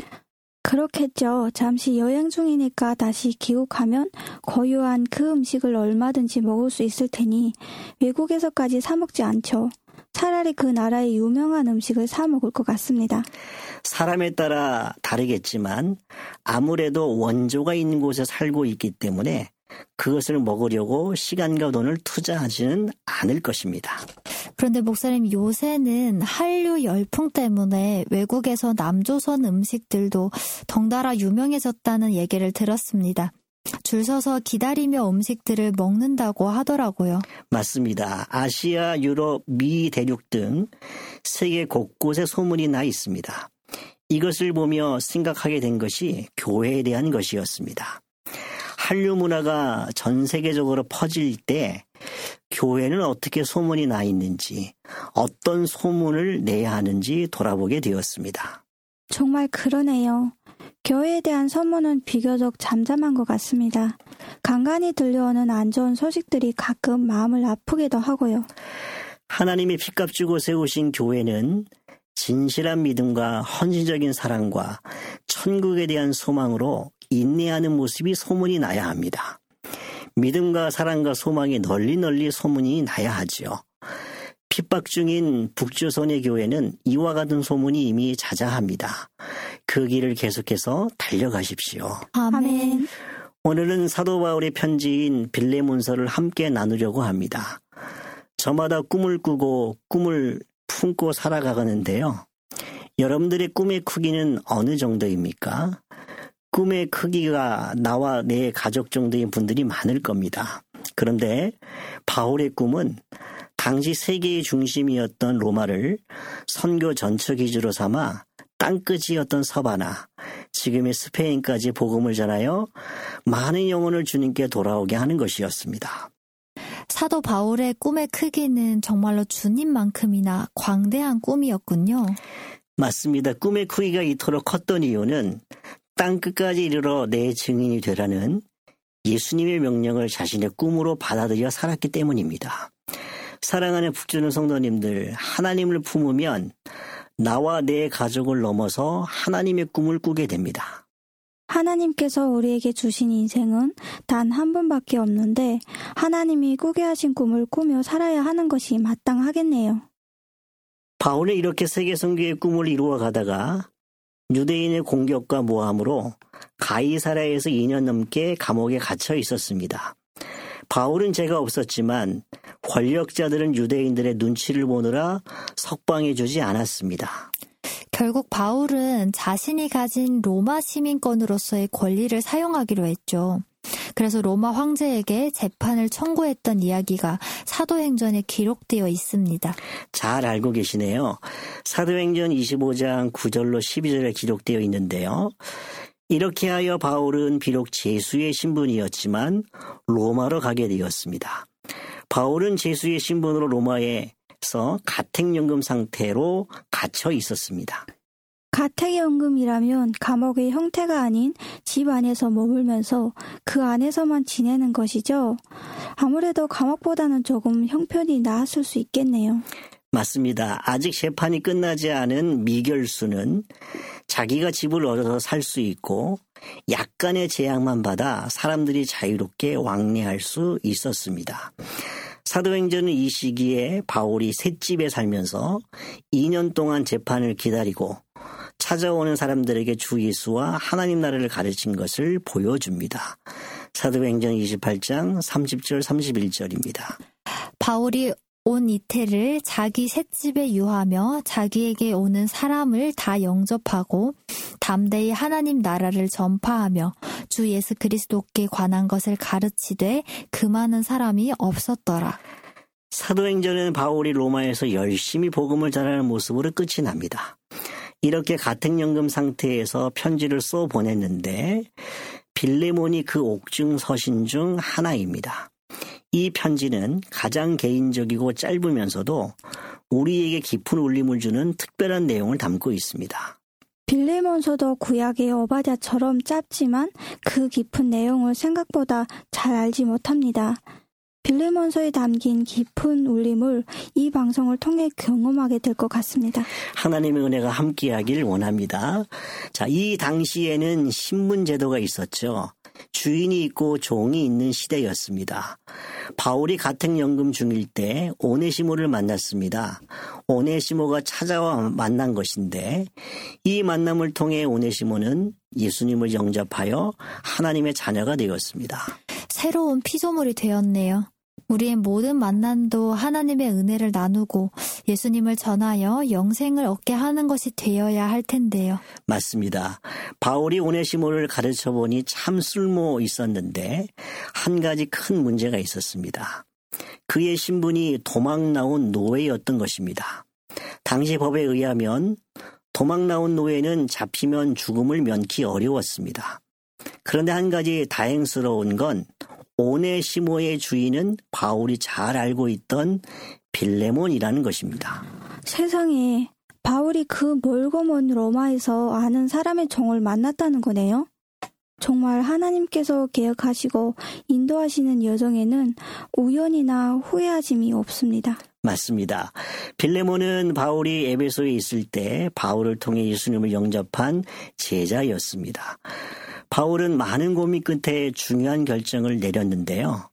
그렇겠죠. 잠시 여행 중이니까 다시 귀국하면 고유한 그 음식을 얼마든지 먹을 수 있을 테니 외국에서까지 사 먹지 않죠. 차라리 그 나라의 유명한 음식을 사 먹을 것 같습니다. 사람에 따라 다르겠지만 아무래도 원조가 있는 곳에 살고 있기 때문에 그것을 먹으려고 시간과 돈을 투자하지는 않을 것입니다. 그런데 목사님, 요새는 한류 열풍 때문에 외국에서 남조선 음식들도 덩달아 유명해졌다는 얘기를 들었습니다. 줄 서서 기다리며 음식들을 먹는다고 하더라고요. 맞습니다. 아시아, 유럽, 미 대륙 등 세계 곳곳에 소문이 나 있습니다. 이것을 보며 생각하게 된 것이 교회에 대한 것이었습니다. 한류 문화가 전 세계적으로 퍼질 때 교회는 어떻게 소문이 나 있는지, 어떤 소문을 내야 하는지 돌아보게 되었습니다. 정말 그러네요. 교회에 대한 소문은 비교적 잠잠한 것 같습니다. 간간히 들려오는 안 좋은 소식들이 가끔 마음을 아프기도 하고요. 하나님이 핏값 주고 세우신 교회는 진실한 믿음과 헌신적인 사랑과 천국에 대한 소망으로 인내하는 모습이 소문이 나야 합니다. 믿음과 사랑과 소망이 널리 널리 소문이 나야 하지요. 핍박 중인 북조선의 교회는 이와 같은 소문이 이미 자자합니다. 그 길을 계속해서 달려가십시오. 아멘. 오늘은 사도 바울의 편지인 빌레몬서를 함께 나누려고 합니다. 저마다 꿈을 꾸고 꿈을 품고 살아가는데요. 여러분들의 꿈의 크기는 어느 정도입니까? 꿈의 크기가 나와 내 가족 정도인 분들이 많을 겁니다. 그런데 바울의 꿈은 당시 세계의 중심이었던 로마를 선교 전처 기지로 삼아 땅끝이었던 서바나, 지금의 스페인까지 복음을 전하여 많은 영혼을 주님께 돌아오게 하는 것이었습니다. 사도 바울의 꿈의 크기는 정말로 주님만큼이나 광대한 꿈이었군요. 맞습니다. 꿈의 크기가 이토록 컸던 이유는 땅끝까지 이르러 내 증인이 되라는 예수님의 명령을 자신의 꿈으로 받아들여 살았기 때문입니다. 사랑하는 북조선 성도님들, 하나님을 품으면 나와 내 가족을 넘어서 하나님의 꿈을 꾸게 됩니다. 하나님께서 우리에게 주신 인생은 단 한 번밖에 없는데 하나님이 꾸게 하신 꿈을 꾸며 살아야 하는 것이 마땅하겠네요. 바울은 이렇게 세계 선교의 꿈을 이루어 가다가 유대인의 공격과 모함으로 가이사랴에서 이 년 넘게 감옥에 갇혀 있었습니다. 바울은 죄가 없었지만 권력자들은 유대인들의 눈치를 보느라 석방해 주지 않았습니다. 결국 바울은 자신이 가진 로마 시민권으로서의 권리를 사용하기로 했죠. 그래서 로마 황제에게 재판을 청구했던 이야기가 사도행전에 기록되어 있습니다. 잘 알고 계시네요. 사도행전 이십오 장 구 절로 십이 절에 기록되어 있는데요. 이렇게 하여 바울은 비록 제수의 신분이었지만 로마로 가게 되었습니다. 바울은 제수의 신분으로 로마에서 가택연금 상태로 갇혀 있었습니다. 가택연금이라면 감옥의 형태가 아닌 집 안에서 머물면서 그 안에서만 지내는 것이죠. 아무래도 감옥보다는 조금 형편이 나았을 수 있겠네요. 맞습니다. 아직 재판이 끝나지 않은 미결수는 자기가 집을 얻어서 살 수 있고 약간의 제약만 받아 사람들이 자유롭게 왕래할 수 있었습니다. 사도행전은 이 시기에 바울이 셋집에 살면서 이 년 동안 재판을 기다리고 찾아오는 사람들에게 주 예수와 하나님 나라를 가르친 것을 보여줍니다. 사도행전 이십팔 장 삼십 절 삼십일 절입니다. 바울이 온 이태를 자기 셋집에 유하며 자기에게 오는 사람을 다 영접하고 담대히 하나님 나라를 전파하며 주 예수 그리스도께 관한 것을 가르치되 그 많은 사람이 없었더라. 사도행전은 바울이 로마에서 열심히 복음을 전하는 모습으로 끝이 납니다. 이렇게 가택연금 상태에서 편지를 써 보냈는데 빌레몬이 그 옥중 서신 중 하나입니다. 이 편지는 가장 개인적이고 짧으면서도 우리에게 깊은 울림을 주는 특별한 내용을 담고 있습니다. 빌레몬서도 구약의 오바댜처럼 짧지만 그 깊은 내용을 생각보다 잘 알지 못합니다. 빌레몬서에 담긴 깊은 울림을 이 방송을 통해 경험하게 될 것 같습니다. 하나님의 은혜가 함께하길 원합니다. 자, 이 당시에는 신분 제도가 있었죠. 주인이 있고 종이 있는 시대였습니다. 바울이 가택연금 중일 때 오네시모를 만났습니다. 오네시모가 찾아와 만난 것인데 이 만남을 통해 오네시모는 예수님을 영접하여 하나님의 자녀가 되었습니다. 새로운 피조물이 되었네요. 우리의 모든 만남도 하나님의 은혜를 나누고 예수님을 전하여 영생을 얻게 하는 것이 되어야 할 텐데요. 맞습니다. 바울이 오네시모를 가르쳐 보니 참 쓸모 있었는데 한 가지 큰 문제가 있었습니다. 그의 신분이 도망 나온 노예였던 것입니다. 당시 법에 의하면 도망 나온 노예는 잡히면 죽음을 면키 어려웠습니다. 그런데 한 가지 다행스러운 건 오네시모의 주인은 바울이 잘 알고 있던 빌레몬이라는 것입니다. 세상에, 바울이 그 멀고 먼 로마에서 아는 사람의 종을 만났다는 거네요. 정말 하나님께서 계획하시고 인도하시는 여정에는 우연이나 후회하심이 없습니다. 맞습니다. 빌레몬은 바울이 에베소에 있을 때 바울을 통해 예수님을 영접한 제자였습니다. 바울은 많은 고민 끝에 중요한 결정을 내렸는데요.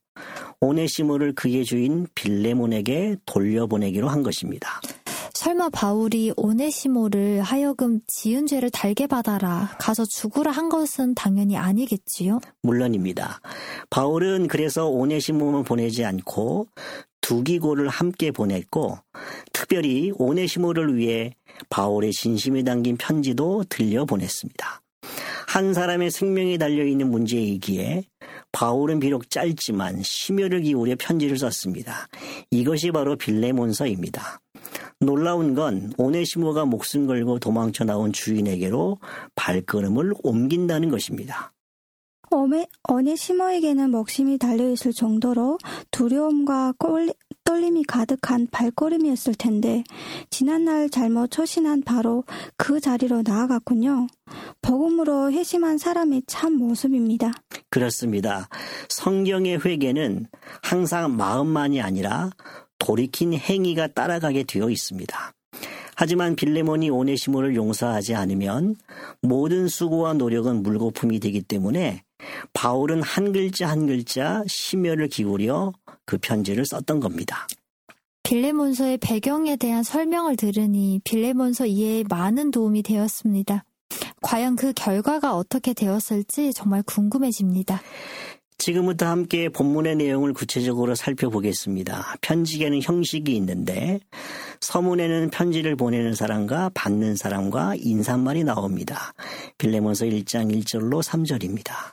오네시모를 그의 주인 빌레몬에게 돌려보내기로 한 것입니다. 설마 바울이 오네시모를 하여금 지은 죄를 달게 받아라, 가서 죽으라 한 것은 당연히 아니겠지요? 물론입니다. 바울은 그래서 오네시모만 보내지 않고 두기고를 함께 보냈고 특별히 오네시모를 위해 바울의 진심이 담긴 편지도 들려보냈습니다. 한 사람의 생명이 달려있는 문제이기에 바울은 비록 짧지만 심혈을 기울여 편지를 썼습니다. 이것이 바로 빌레몬서입니다. 놀라운 건 오네시모가 목숨 걸고 도망쳐 나온 주인에게로 발걸음을 옮긴다는 것입니다. 오메, 오네시모에게는 목숨이 달려있을 정도로 두려움과 꼴리, 떨림이 가득한 발걸음이었을 텐데 지난날 잘못 처신한 바로 그 자리로 나아갔군요. 복음으로 회심한 사람의 참 모습입니다. 그렇습니다. 성경의 회개는 항상 마음만이 아니라 돌이킨 행위가 따라가게 되어 있습니다. 하지만 빌레몬이 오네시모를 용서하지 않으면 모든 수고와 노력은 물거품이 되기 때문에 바울은 한 글자 한 글자 심혈을 기울여 그 편지를 썼던 겁니다. 빌레몬서의 배경에 대한 설명을 들으니 빌레몬서 이해에 많은 도움이 되었습니다. 과연 그 결과가 어떻게 되었을지 정말 궁금해집니다. 지금부터 함께 본문의 내용을 구체적으로 살펴보겠습니다. 편지에는 형식이 있는데 서문에는 편지를 보내는 사람과 받는 사람과 인사말이 나옵니다. 빌레몬서 일 장 일 절로 삼 절입니다.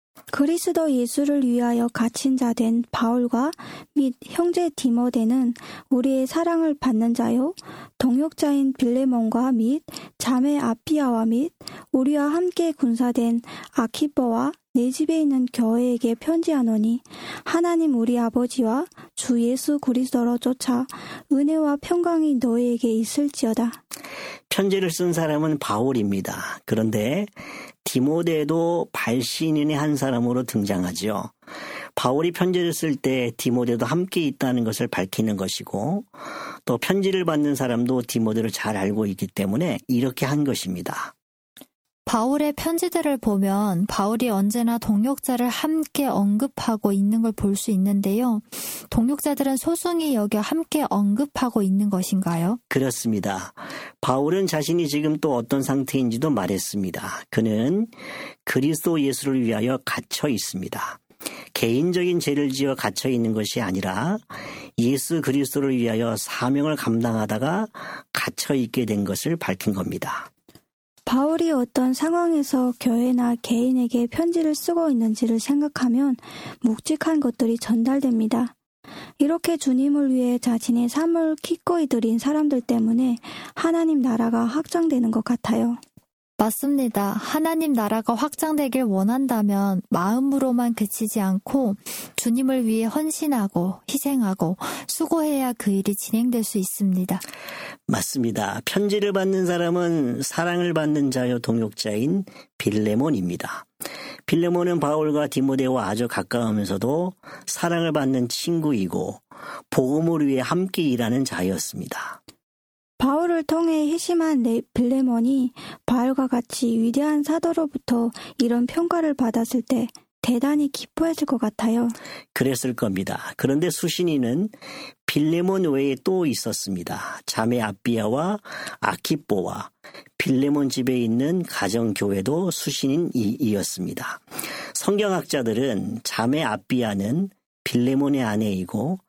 그리스도 예수를 위하여 갇힌 자 된 바울과 및 형제 디모데는 우리의 사랑을 받는 자요 동역자인 빌레몬과 및 자매 아피아와 및 우리와 함께 군사된 아키뽀와 내 집에 있는 교회에게 편지하노니 하나님 우리 아버지와 주 예수 그리스도로 쫓아 은혜와 평강이 너희에게 있을지어다. 편지를 쓴 사람은 바울입니다. 그런데 디모데도 발신인의 한 사람으로 등장하죠. 바울이 편지를 쓸 때 디모데도 함께 있다는 것을 밝히는 것이고 또 편지를 받는 사람도 디모데를 잘 알고 있기 때문에 이렇게 한 것입니다. 바울의 편지들을 보면 바울이 언제나 동역자를 함께 언급하고 있는 걸 볼 수 있는데요. 동역자들은 소중히 여겨 함께 언급하고 있는 것인가요? 그렇습니다. 바울은 자신이 지금 또 어떤 상태인지도 말했습니다. 그는 그리스도 예수를 위하여 갇혀 있습니다. 개인적인 죄를 지어 갇혀 있는 것이 아니라 예수 그리스도를 위하여 사명을 감당하다가 갇혀 있게 된 것을 밝힌 겁니다. 바울이 어떤 상황에서 교회나 개인에게 편지를 쓰고 있는지를 생각하면 묵직한 것들이 전달됩니다. 이렇게 주님을 위해 자신의 삶을 기꺼이 드린 사람들 때문에 하나님 나라가 확장되는 것 같아요. 맞습니다. 하나님 나라가 확장되길 원한다면 마음으로만 그치지 않고 주님을 위해 헌신하고 희생하고 수고해야 그 일이 진행될 수 있습니다. 맞습니다. 편지를 받는 사람은 사랑을 받는 자요 동역자인 빌레몬입니다. 빌레몬은 바울과 디모데와 아주 가까우면서도 사랑을 받는 친구이고 복음을 위해 함께 일하는 자였습니다. 바울을 통해 회심한 빌레몬이 바울과 같이 위대한 사도로부터 이런 평가를 받았을 때 대단히 기뻐했을 것 같아요. 그랬을 겁니다. 그런데 수신이는 빌레몬 외에 또 있었습니다. 자매 아비아와 아키뽀와 빌레몬 집에 있는 가정교회도 수신인이었습니다. 성경학자들은 자매 아비아는 빌레몬의 아내이고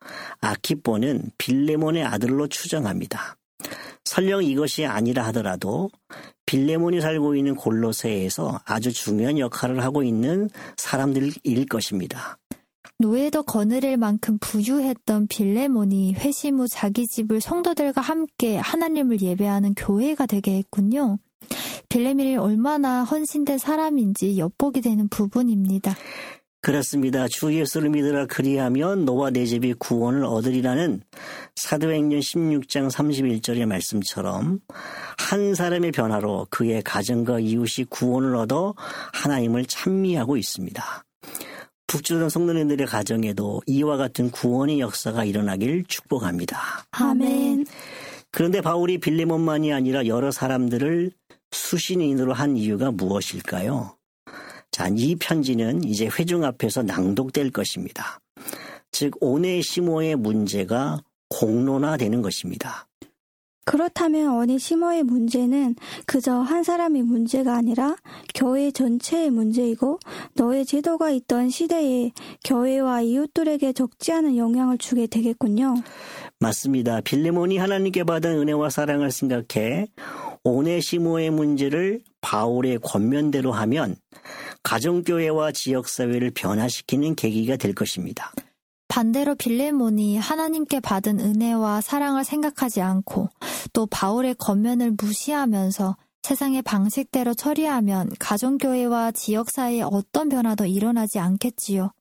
아키뽀는 빌레몬의 아들로 추정합니다. 설령 이것이 아니라 하더라도 빌레몬이 살고 있는 골로새에서 아주 중요한 역할을 하고 있는 사람들일 것입니다. 노예도 거느릴 만큼 부유했던 빌레몬이 회심 후 자기 집을 성도들과 함께 하나님을 예배하는 교회가 되게 했군요. 빌레몬이 얼마나 헌신된 사람인지 엿보게 되는 부분입니다. 그렇습니다. 주 예수를 믿으라 그리하면 너와 내 집이 구원을 얻으리라는 사도행전 십육 장 삼십일 절의 말씀처럼 한 사람의 변화로 그의 가정과 이웃이 구원을 얻어 하나님을 찬미하고 있습니다. 북주던 성도님들의 가정에도 이와 같은 구원의 역사가 일어나길 축복합니다. 아멘. 그런데 바울이 빌레몬만이 아니라 여러 사람들을 수신인으로 한 이유가 무엇일까요? 자, 이 편지는 이제 회중 앞에서 낭독될 것입니다. 즉 오네시모의 문제가 공론화되는 것입니다. 그렇다면 오네시모의 문제는 그저 한 사람의 문제가 아니라 교회 전체의 문제이고 너의 제도가 있던 시대에 교회와 이웃들에게 적지 않은 영향을 주게 되겠군요. 맞습니다. 빌레몬이 하나님께 받은 은혜와 사랑을 생각해 오네시모의 문제를 바울의 권면대로 하면 가정교회와 지역사회를 변화시키는 계기가 될 것입니다. 반대로 빌레몬이 하나님께 받은 은혜와 사랑을 생각하지 않고 또 바울의 권면을 무시하면서 세상의 방식대로 처리하면 가정교회와 지역사회에 어떤 변화도 일어나지 않겠지요.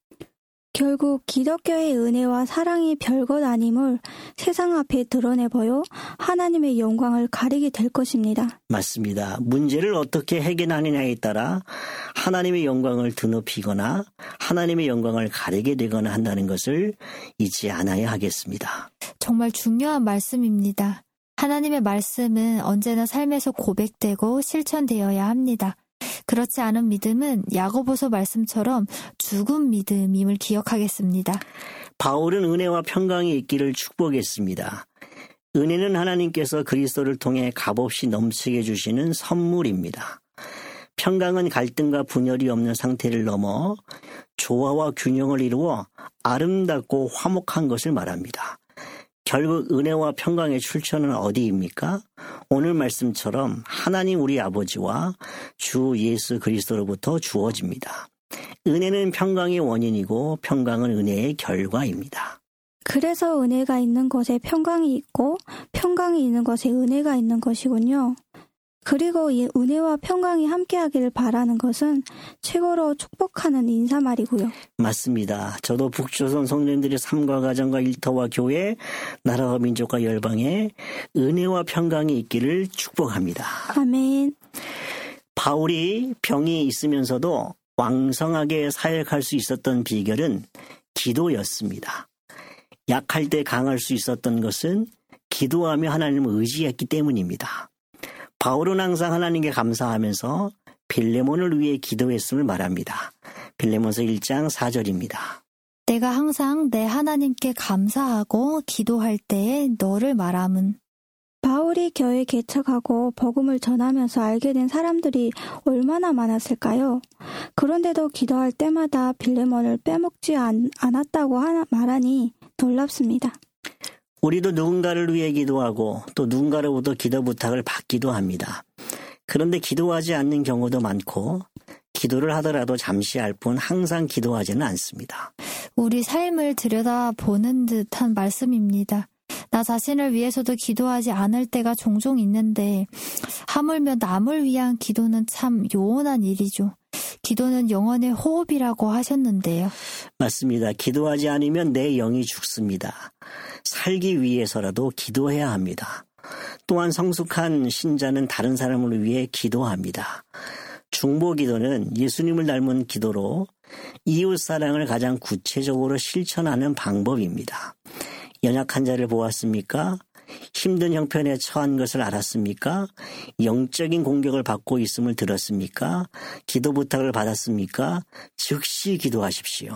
결국 기독교의 은혜와 사랑이 별것 아님을 세상 앞에 드러내보여 하나님의 영광을 가리게 될 것입니다. 맞습니다. 문제를 어떻게 해결하느냐에 따라 하나님의 영광을 드높이거나 하나님의 영광을 가리게 되거나 한다는 것을 잊지 않아야 하겠습니다. 정말 중요한 말씀입니다. 하나님의 말씀은 언제나 삶에서 고백되고 실천되어야 합니다. 그렇지 않은 믿음은 야고보서 말씀처럼 죽은 믿음임을 기억하겠습니다. 바울은 은혜와 평강이 있기를 축복했습니다. 은혜는 하나님께서 그리스도를 통해 값없이 넘치게 주시는 선물입니다. 평강은 갈등과 분열이 없는 상태를 넘어 조화와 균형을 이루어 아름답고 화목한 것을 말합니다. 결국 은혜와 평강의 출처는 어디입니까? 오늘 말씀처럼 하나님 우리 아버지와 주 예수 그리스도로부터 주어집니다. 은혜는 평강의 원인이고 평강은 은혜의 결과입니다. 그래서 은혜가 있는 곳에 평강이 있고 평강이 있는 곳에 은혜가 있는 것이군요. 그리고 이 은혜와 평강이 함께하기를 바라는 것은 최고로 축복하는 인사말이고요. 맞습니다. 저도 북조선 성도님들의 삶과 가정과 일터와 교회, 나라와 민족과 열방에 은혜와 평강이 있기를 축복합니다. 아멘. 바울이 병이 있으면서도 왕성하게 사역할 수 있었던 비결은 기도였습니다. 약할 때 강할 수 있었던 것은 기도하며 하나님을 의지했기 때문입니다. 바울은 항상 하나님께 감사하면서 빌레몬을 위해 기도했음을 말합니다. 빌레몬서 일 장 사 절입니다. 내가 항상 내 하나님께 감사하고 기도할 때에 너를 말함은. 바울이 교회 개척하고 복음을 전하면서 알게 된 사람들이 얼마나 많았을까요? 그런데도 기도할 때마다 빌레몬을 빼먹지 않, 않았다고 하나, 말하니 놀랍습니다. 우리도 누군가를 위해 기도하고 또 누군가로부터 기도 부탁을 받기도 합니다. 그런데 기도하지 않는 경우도 많고 기도를 하더라도 잠시 할 뿐 항상 기도하지는 않습니다. 우리 삶을 들여다보는 듯한 말씀입니다. 나 자신을 위해서도 기도하지 않을 때가 종종 있는데 하물며 남을 위한 기도는 참 요원한 일이죠. 기도는 영혼의 호흡이라고 하셨는데요. 맞습니다. 기도하지 않으면 내 영이 죽습니다. 살기 위해서라도 기도해야 합니다. 또한 성숙한 신자는 다른 사람을 위해 기도합니다. 중보 기도는 예수님을 닮은 기도로 이웃 사랑을 가장 구체적으로 실천하는 방법입니다. 연약한 자를 보았습니까? 힘든 형편에 처한 것을 알았습니까? 영적인 공격을 받고 있음을 들었습니까? 기도 부탁을 받았습니까? 즉시 기도하십시오.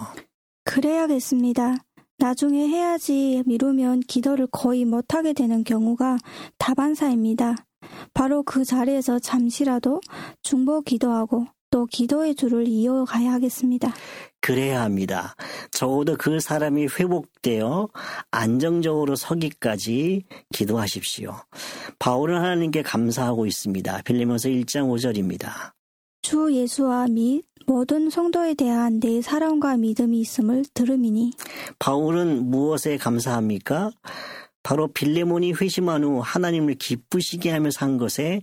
그래야겠습니다. 나중에 해야지 미루면 기도를 거의 못하게 되는 경우가 다반사입니다. 바로 그 자리에서 잠시라도 중보 기도하고 또 기도의 줄을 이어가야 하겠습니다. 그래야 합니다. 적어도 그 사람이 회복되어 안정적으로 서기까지 기도하십시오. 바울은 하나님께 감사하고 있습니다. 빌레몬서 일 장 오 절입니다. 주 예수와 및 모든 성도에 대한 내 사랑과 믿음이 있음을 들음이니. 바울은 무엇에 감사합니까? 바로 빌레몬이 회심한 후 하나님을 기쁘시게 하며 산 것에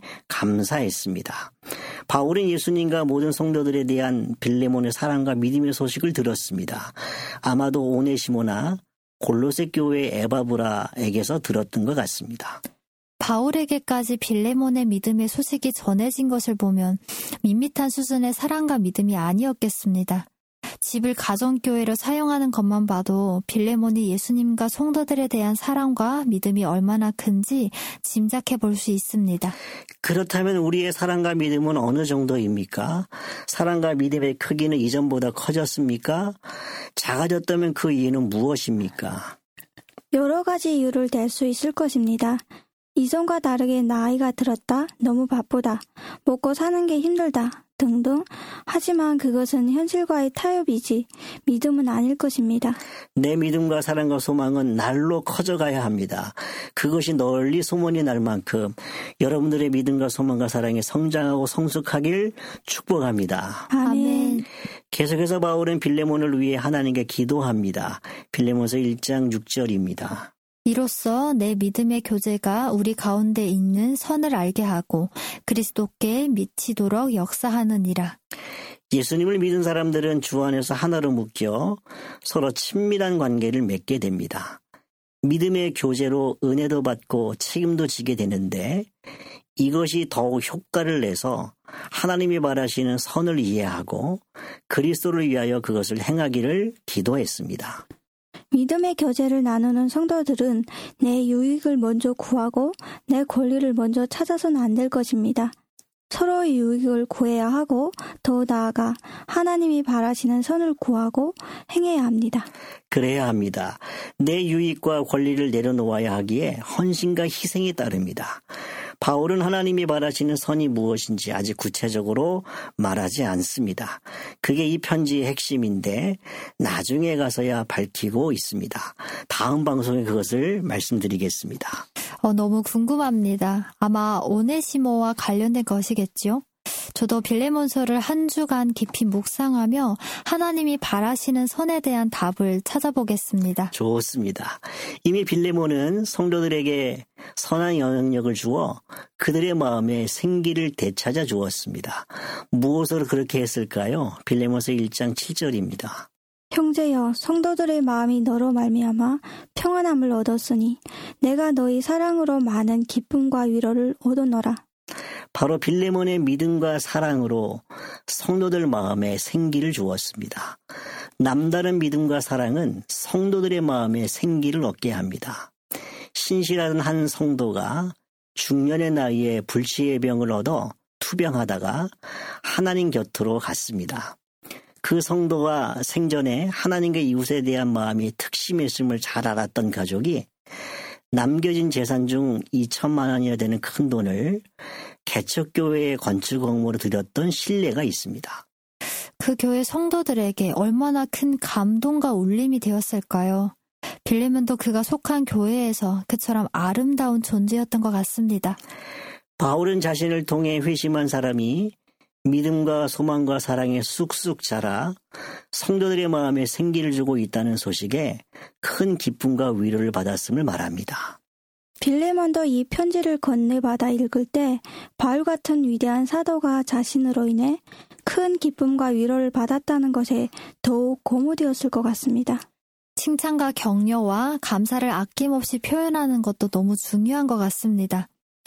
감사했습니다. 바울은 예수님과 모든 성도들에 대한 빌레몬의 사랑과 믿음의 소식을 들었습니다. 아마도 오네시모나 골로새 교회 에바브라에게서 들었던 것 같습니다. 바울에게까지 빌레몬의 믿음의 소식이 전해진 것을 보면 밋밋한 수준의 사랑과 믿음이 아니었겠습니다. 집을 가정교회로 사용하는 것만 봐도 빌레몬이 예수님과 성도들에 대한 사랑과 믿음이 얼마나 큰지 짐작해 볼 수 있습니다. 그렇다면 우리의 사랑과 믿음은 어느 정도입니까? 사랑과 믿음의 크기는 이전보다 커졌습니까? 작아졌다면 그 이유는 무엇입니까? 여러 가지 이유를 댈 수 있을 것입니다. 이전과 다르게 나이가 들었다, 너무 바쁘다, 먹고 사는 게 힘들다 등등. 하지만 그것은 현실과의 타협이지 믿음은 아닐 것입니다. 내 믿음과 사랑과 소망은 날로 커져가야 합니다. 그것이 널리 소문이 날 만큼 여러분들의 믿음과 소망과 사랑이 성장하고 성숙하길 축복합니다. 아멘. 계속해서 바울은 빌레몬을 위해 하나님께 기도합니다. 빌레몬서 일 장 육 절입니다. 이로써 내 믿음의 교제가 우리 가운데 있는 선을 알게 하고 그리스도께 미치도록 역사하느니라. 예수님을 믿은 사람들은 주 안에서 하나로 묶여 서로 친밀한 관계를 맺게 됩니다. 믿음의 교제로 은혜도 받고 책임도 지게 되는데 이것이 더욱 효과를 내서 하나님이 바라시는 선을 이해하고 그리스도를 위하여 그것을 행하기를 기도했습니다. 믿음의 교제를 나누는 성도들은 내 유익을 먼저 구하고 내 권리를 먼저 찾아서는 안 될 것입니다. 서로의 유익을 구해야 하고 더 나아가 하나님이 바라시는 선을 구하고 행해야 합니다. 그래야 합니다. 내 유익과 권리를 내려놓아야 하기에 헌신과 희생이 따릅니다. 바울은 하나님이 바라시는 선이 무엇인지 아직 구체적으로 말하지 않습니다. 그게 이 편지의 핵심인데 나중에 가서야 밝히고 있습니다. 다음 방송에 그것을 말씀드리겠습니다. 어, 너무 궁금합니다. 아마 오네시모와 관련된 것이겠죠? 저도 빌레몬서를 한 주간 깊이 묵상하며 하나님이 바라시는 선에 대한 답을 찾아보겠습니다. 좋습니다. 이미 빌레몬은 성도들에게 선한 영향력을 주어 그들의 마음에 생기를 되찾아 주었습니다. 무엇으로 그렇게 했을까요? 빌레몬서 일 장 칠 절입니다. 형제여, 성도들의 마음이 너로 말미암아 평안함을 얻었으니 내가 너희 사랑으로 많은 기쁨과 위로를 얻었노라. 바로 빌레몬의 믿음과 사랑으로 성도들 마음에 생기를 주었습니다. 남다른 믿음과 사랑은 성도들의 마음에 생기를 얻게 합니다. 신실한 한 성도가 중년의 나이에 불치의 병을 얻어 투병하다가 하나님 곁으로 갔습니다. 그 성도가 생전에 하나님과 이웃에 대한 마음이 특심했음을 잘 알았던 가족이 남겨진 재산 중 이천만 원이나 되는 큰 돈을 개척교회의 건축 공모로 드렸던 신뢰가 있습니다. 그 교회 성도들에게 얼마나 큰 감동과 울림이 되었을까요? 빌레몬도 그가 속한 교회에서 그처럼 아름다운 존재였던 것 같습니다. 바울은 자신을 통해 회심한 사람이 믿음과 소망과 사랑에 쑥쑥 자라 성도들의 마음에 생기를 주고 있다는 소식에 큰 기쁨과 위로를 받았음을 말합니다. 빌레몬도 이 편지를 건네받아 읽을 때 바울 같은 위대한 사도가 자신으로 인해 큰 기쁨과 위로를 받았다는 것에 더욱 고무되었을 것 같습니다. 칭찬과 격려와 감사를 아낌없이 표현하는 것도 너무 중요한 것 같습니다.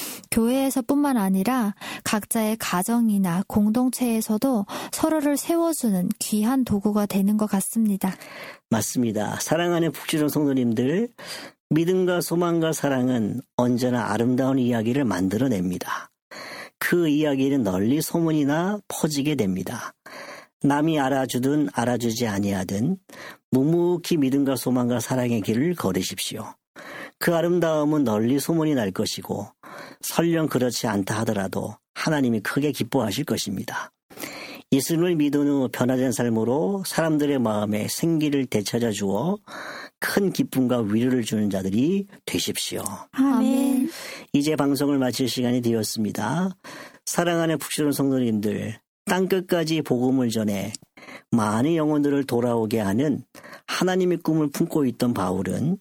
교회에서뿐만 아니라 각자의 가정이나 공동체에서도 서로를 세워주는 귀한 도구가 되는 것 같습니다. 맞습니다. 사랑하는 북지론 성도님들, 믿음과 소망과 사랑은 언제나 아름다운 이야기를 만들어냅니다. 그 이야기는 널리 소문이나 퍼지게 됩니다. 남이 알아주든 알아주지 아니하든 묵묵히 믿음과 소망과 사랑의 길을 걸으십시오. 그 아름다움은 널리 소문이 날 것이고 설령 그렇지 않다 하더라도 하나님이 크게 기뻐하실 것입니다. 예수님을 믿은 후 변화된 삶으로 사람들의 마음에 생기를 되찾아 주어 큰 기쁨과 위로를 주는 자들이 되십시오. 아멘. 이제 방송을 마칠 시간이 되었습니다. 사랑하는 북시론 성도님들, 땅끝까지 복음을 전해 많은 영혼들을 돌아오게 하는 하나님의 꿈을 품고 있던 바울은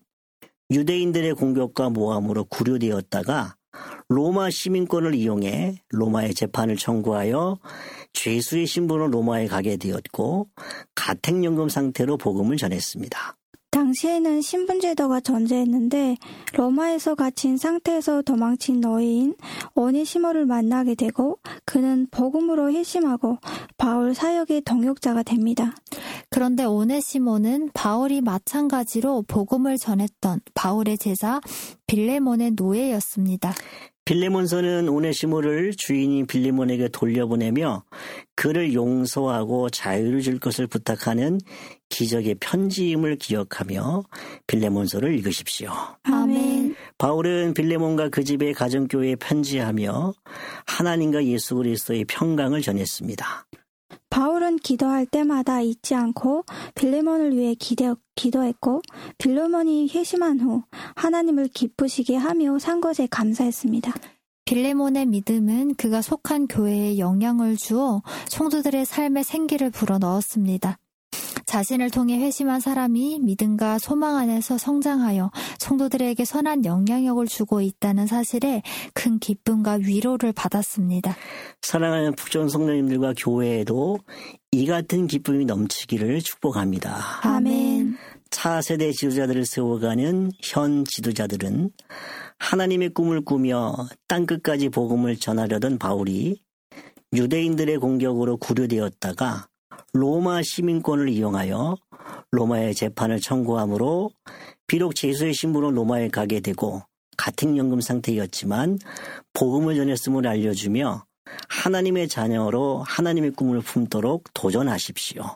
유대인들의 공격과 모함으로 구류되었다가 로마 시민권을 이용해 로마의 재판을 청구하여 죄수의 신분으로 로마에 가게 되었고 가택연금 상태로 복음을 전했습니다. 당시에는 신분제도가 존재했는데 로마에서 갇힌 상태에서 도망친 노예인 오네시모를 만나게 되고 그는 복음으로 회심하고 바울 사역의 동역자가 됩니다. 그런데 오네시모는 바울이 마찬가지로 복음을 전했던 바울의 제자 빌레몬의 노예였습니다. 빌레몬서는 오네시모를 주인인 빌레몬에게 돌려보내며 그를 용서하고 자유를 줄 것을 부탁하는 기적의 편지임을 기억하며 빌레몬서를 읽으십시오. 아멘. 바울은 빌레몬과 그 집의 가정교회에 편지하며 하나님과 예수 그리스도의 평강을 전했습니다. 바울은 기도할 때마다 잊지 않고 빌레몬을 위해 기대, 기도했고 빌레몬이 회심한 후 하나님을 기쁘시게 하며 산 것에 감사했습니다. 빌레몬의 믿음은 그가 속한 교회에 영향을 주어 성도들의 삶에 생기를 불어넣었습니다. 자신을 통해 회심한 사람이 믿음과 소망 안에서 성장하여 성도들에게 선한 영향력을 주고 있다는 사실에 큰 기쁨과 위로를 받았습니다. 사랑하는 북전 성도님들과 교회에도 이 같은 기쁨이 넘치기를 축복합니다. 아멘. 차세대 지도자들을 세워가는 현 지도자들은 하나님의 꿈을 꾸며 땅끝까지 복음을 전하려던 바울이 유대인들의 공격으로 구류되었다가 로마 시민권을 이용하여 로마의 재판을 청구함으로 비록 죄수의 신분으로 로마에 가게 되고 가택연금 상태였지만 복음을 전했음을 알려주며 하나님의 자녀로 하나님의 꿈을 품도록 도전하십시오.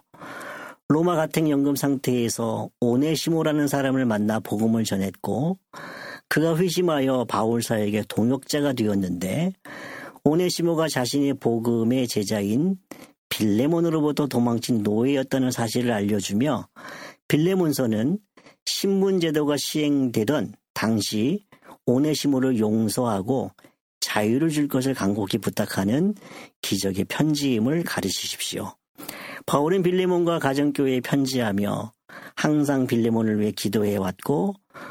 로마 가택 연금 상태에서 오네시모라는 사람을 만나 복음을 전했고 그가 회심하여 바울사에게 동역자가 되었는데 오네시모가 자신의 복음의 제자인 빌레몬으로부터 도망친 노예였다는 사실을 알려주며 빌레몬서는 신분제도가 시행되던 당시 오네시모를 용서하고 자유를 줄 것을 간곡히 부탁하는 기적의 편지임을 가르치십시오. 바울은 빌레몬과 가정교회에 편지하며 항상 빌레몬을 위해 기도해왔고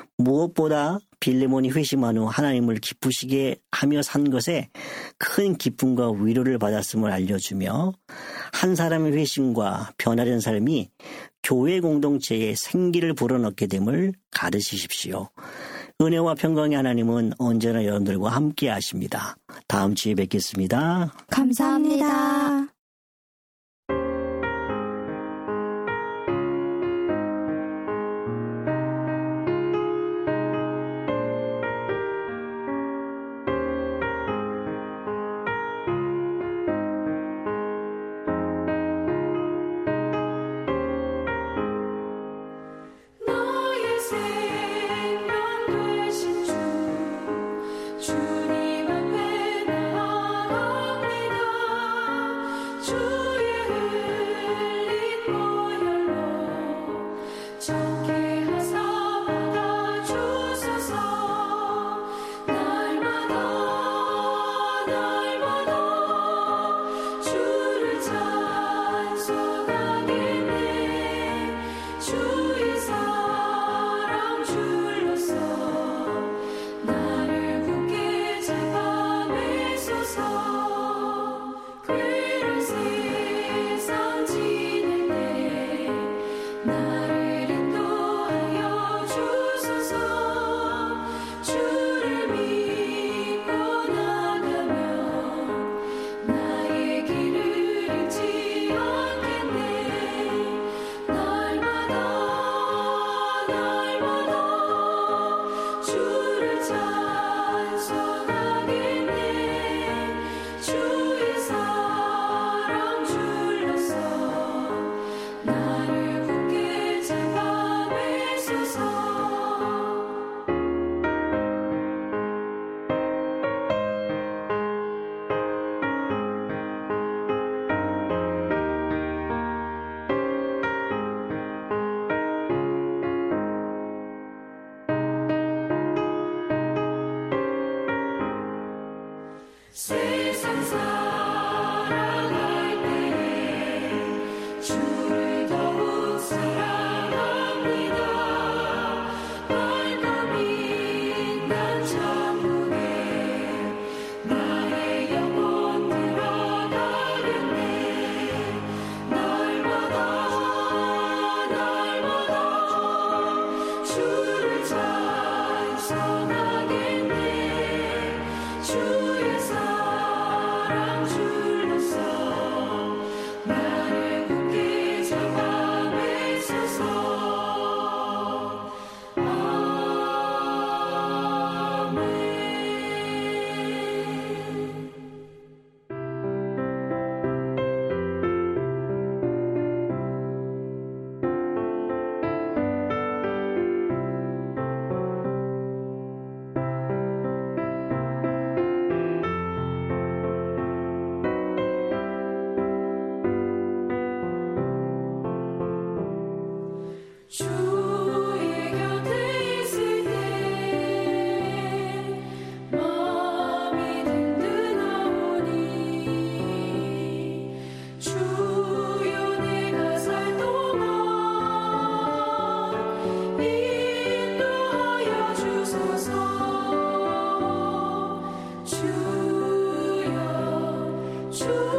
무엇보다 빌레몬이 회심한 후 하나님을 기쁘시게 하며 산 것에 큰 기쁨과 위로를 받았음을 알려주며 한 사람의 회심과 변화된 삶이 교회 공동체에 생기를 불어넣게 됨을 가르치십시오. 은혜와 평강의 하나님은 언제나 여러분들과 함께 하십니다. 다음 주에 뵙겠습니다. 감사합니다. 주여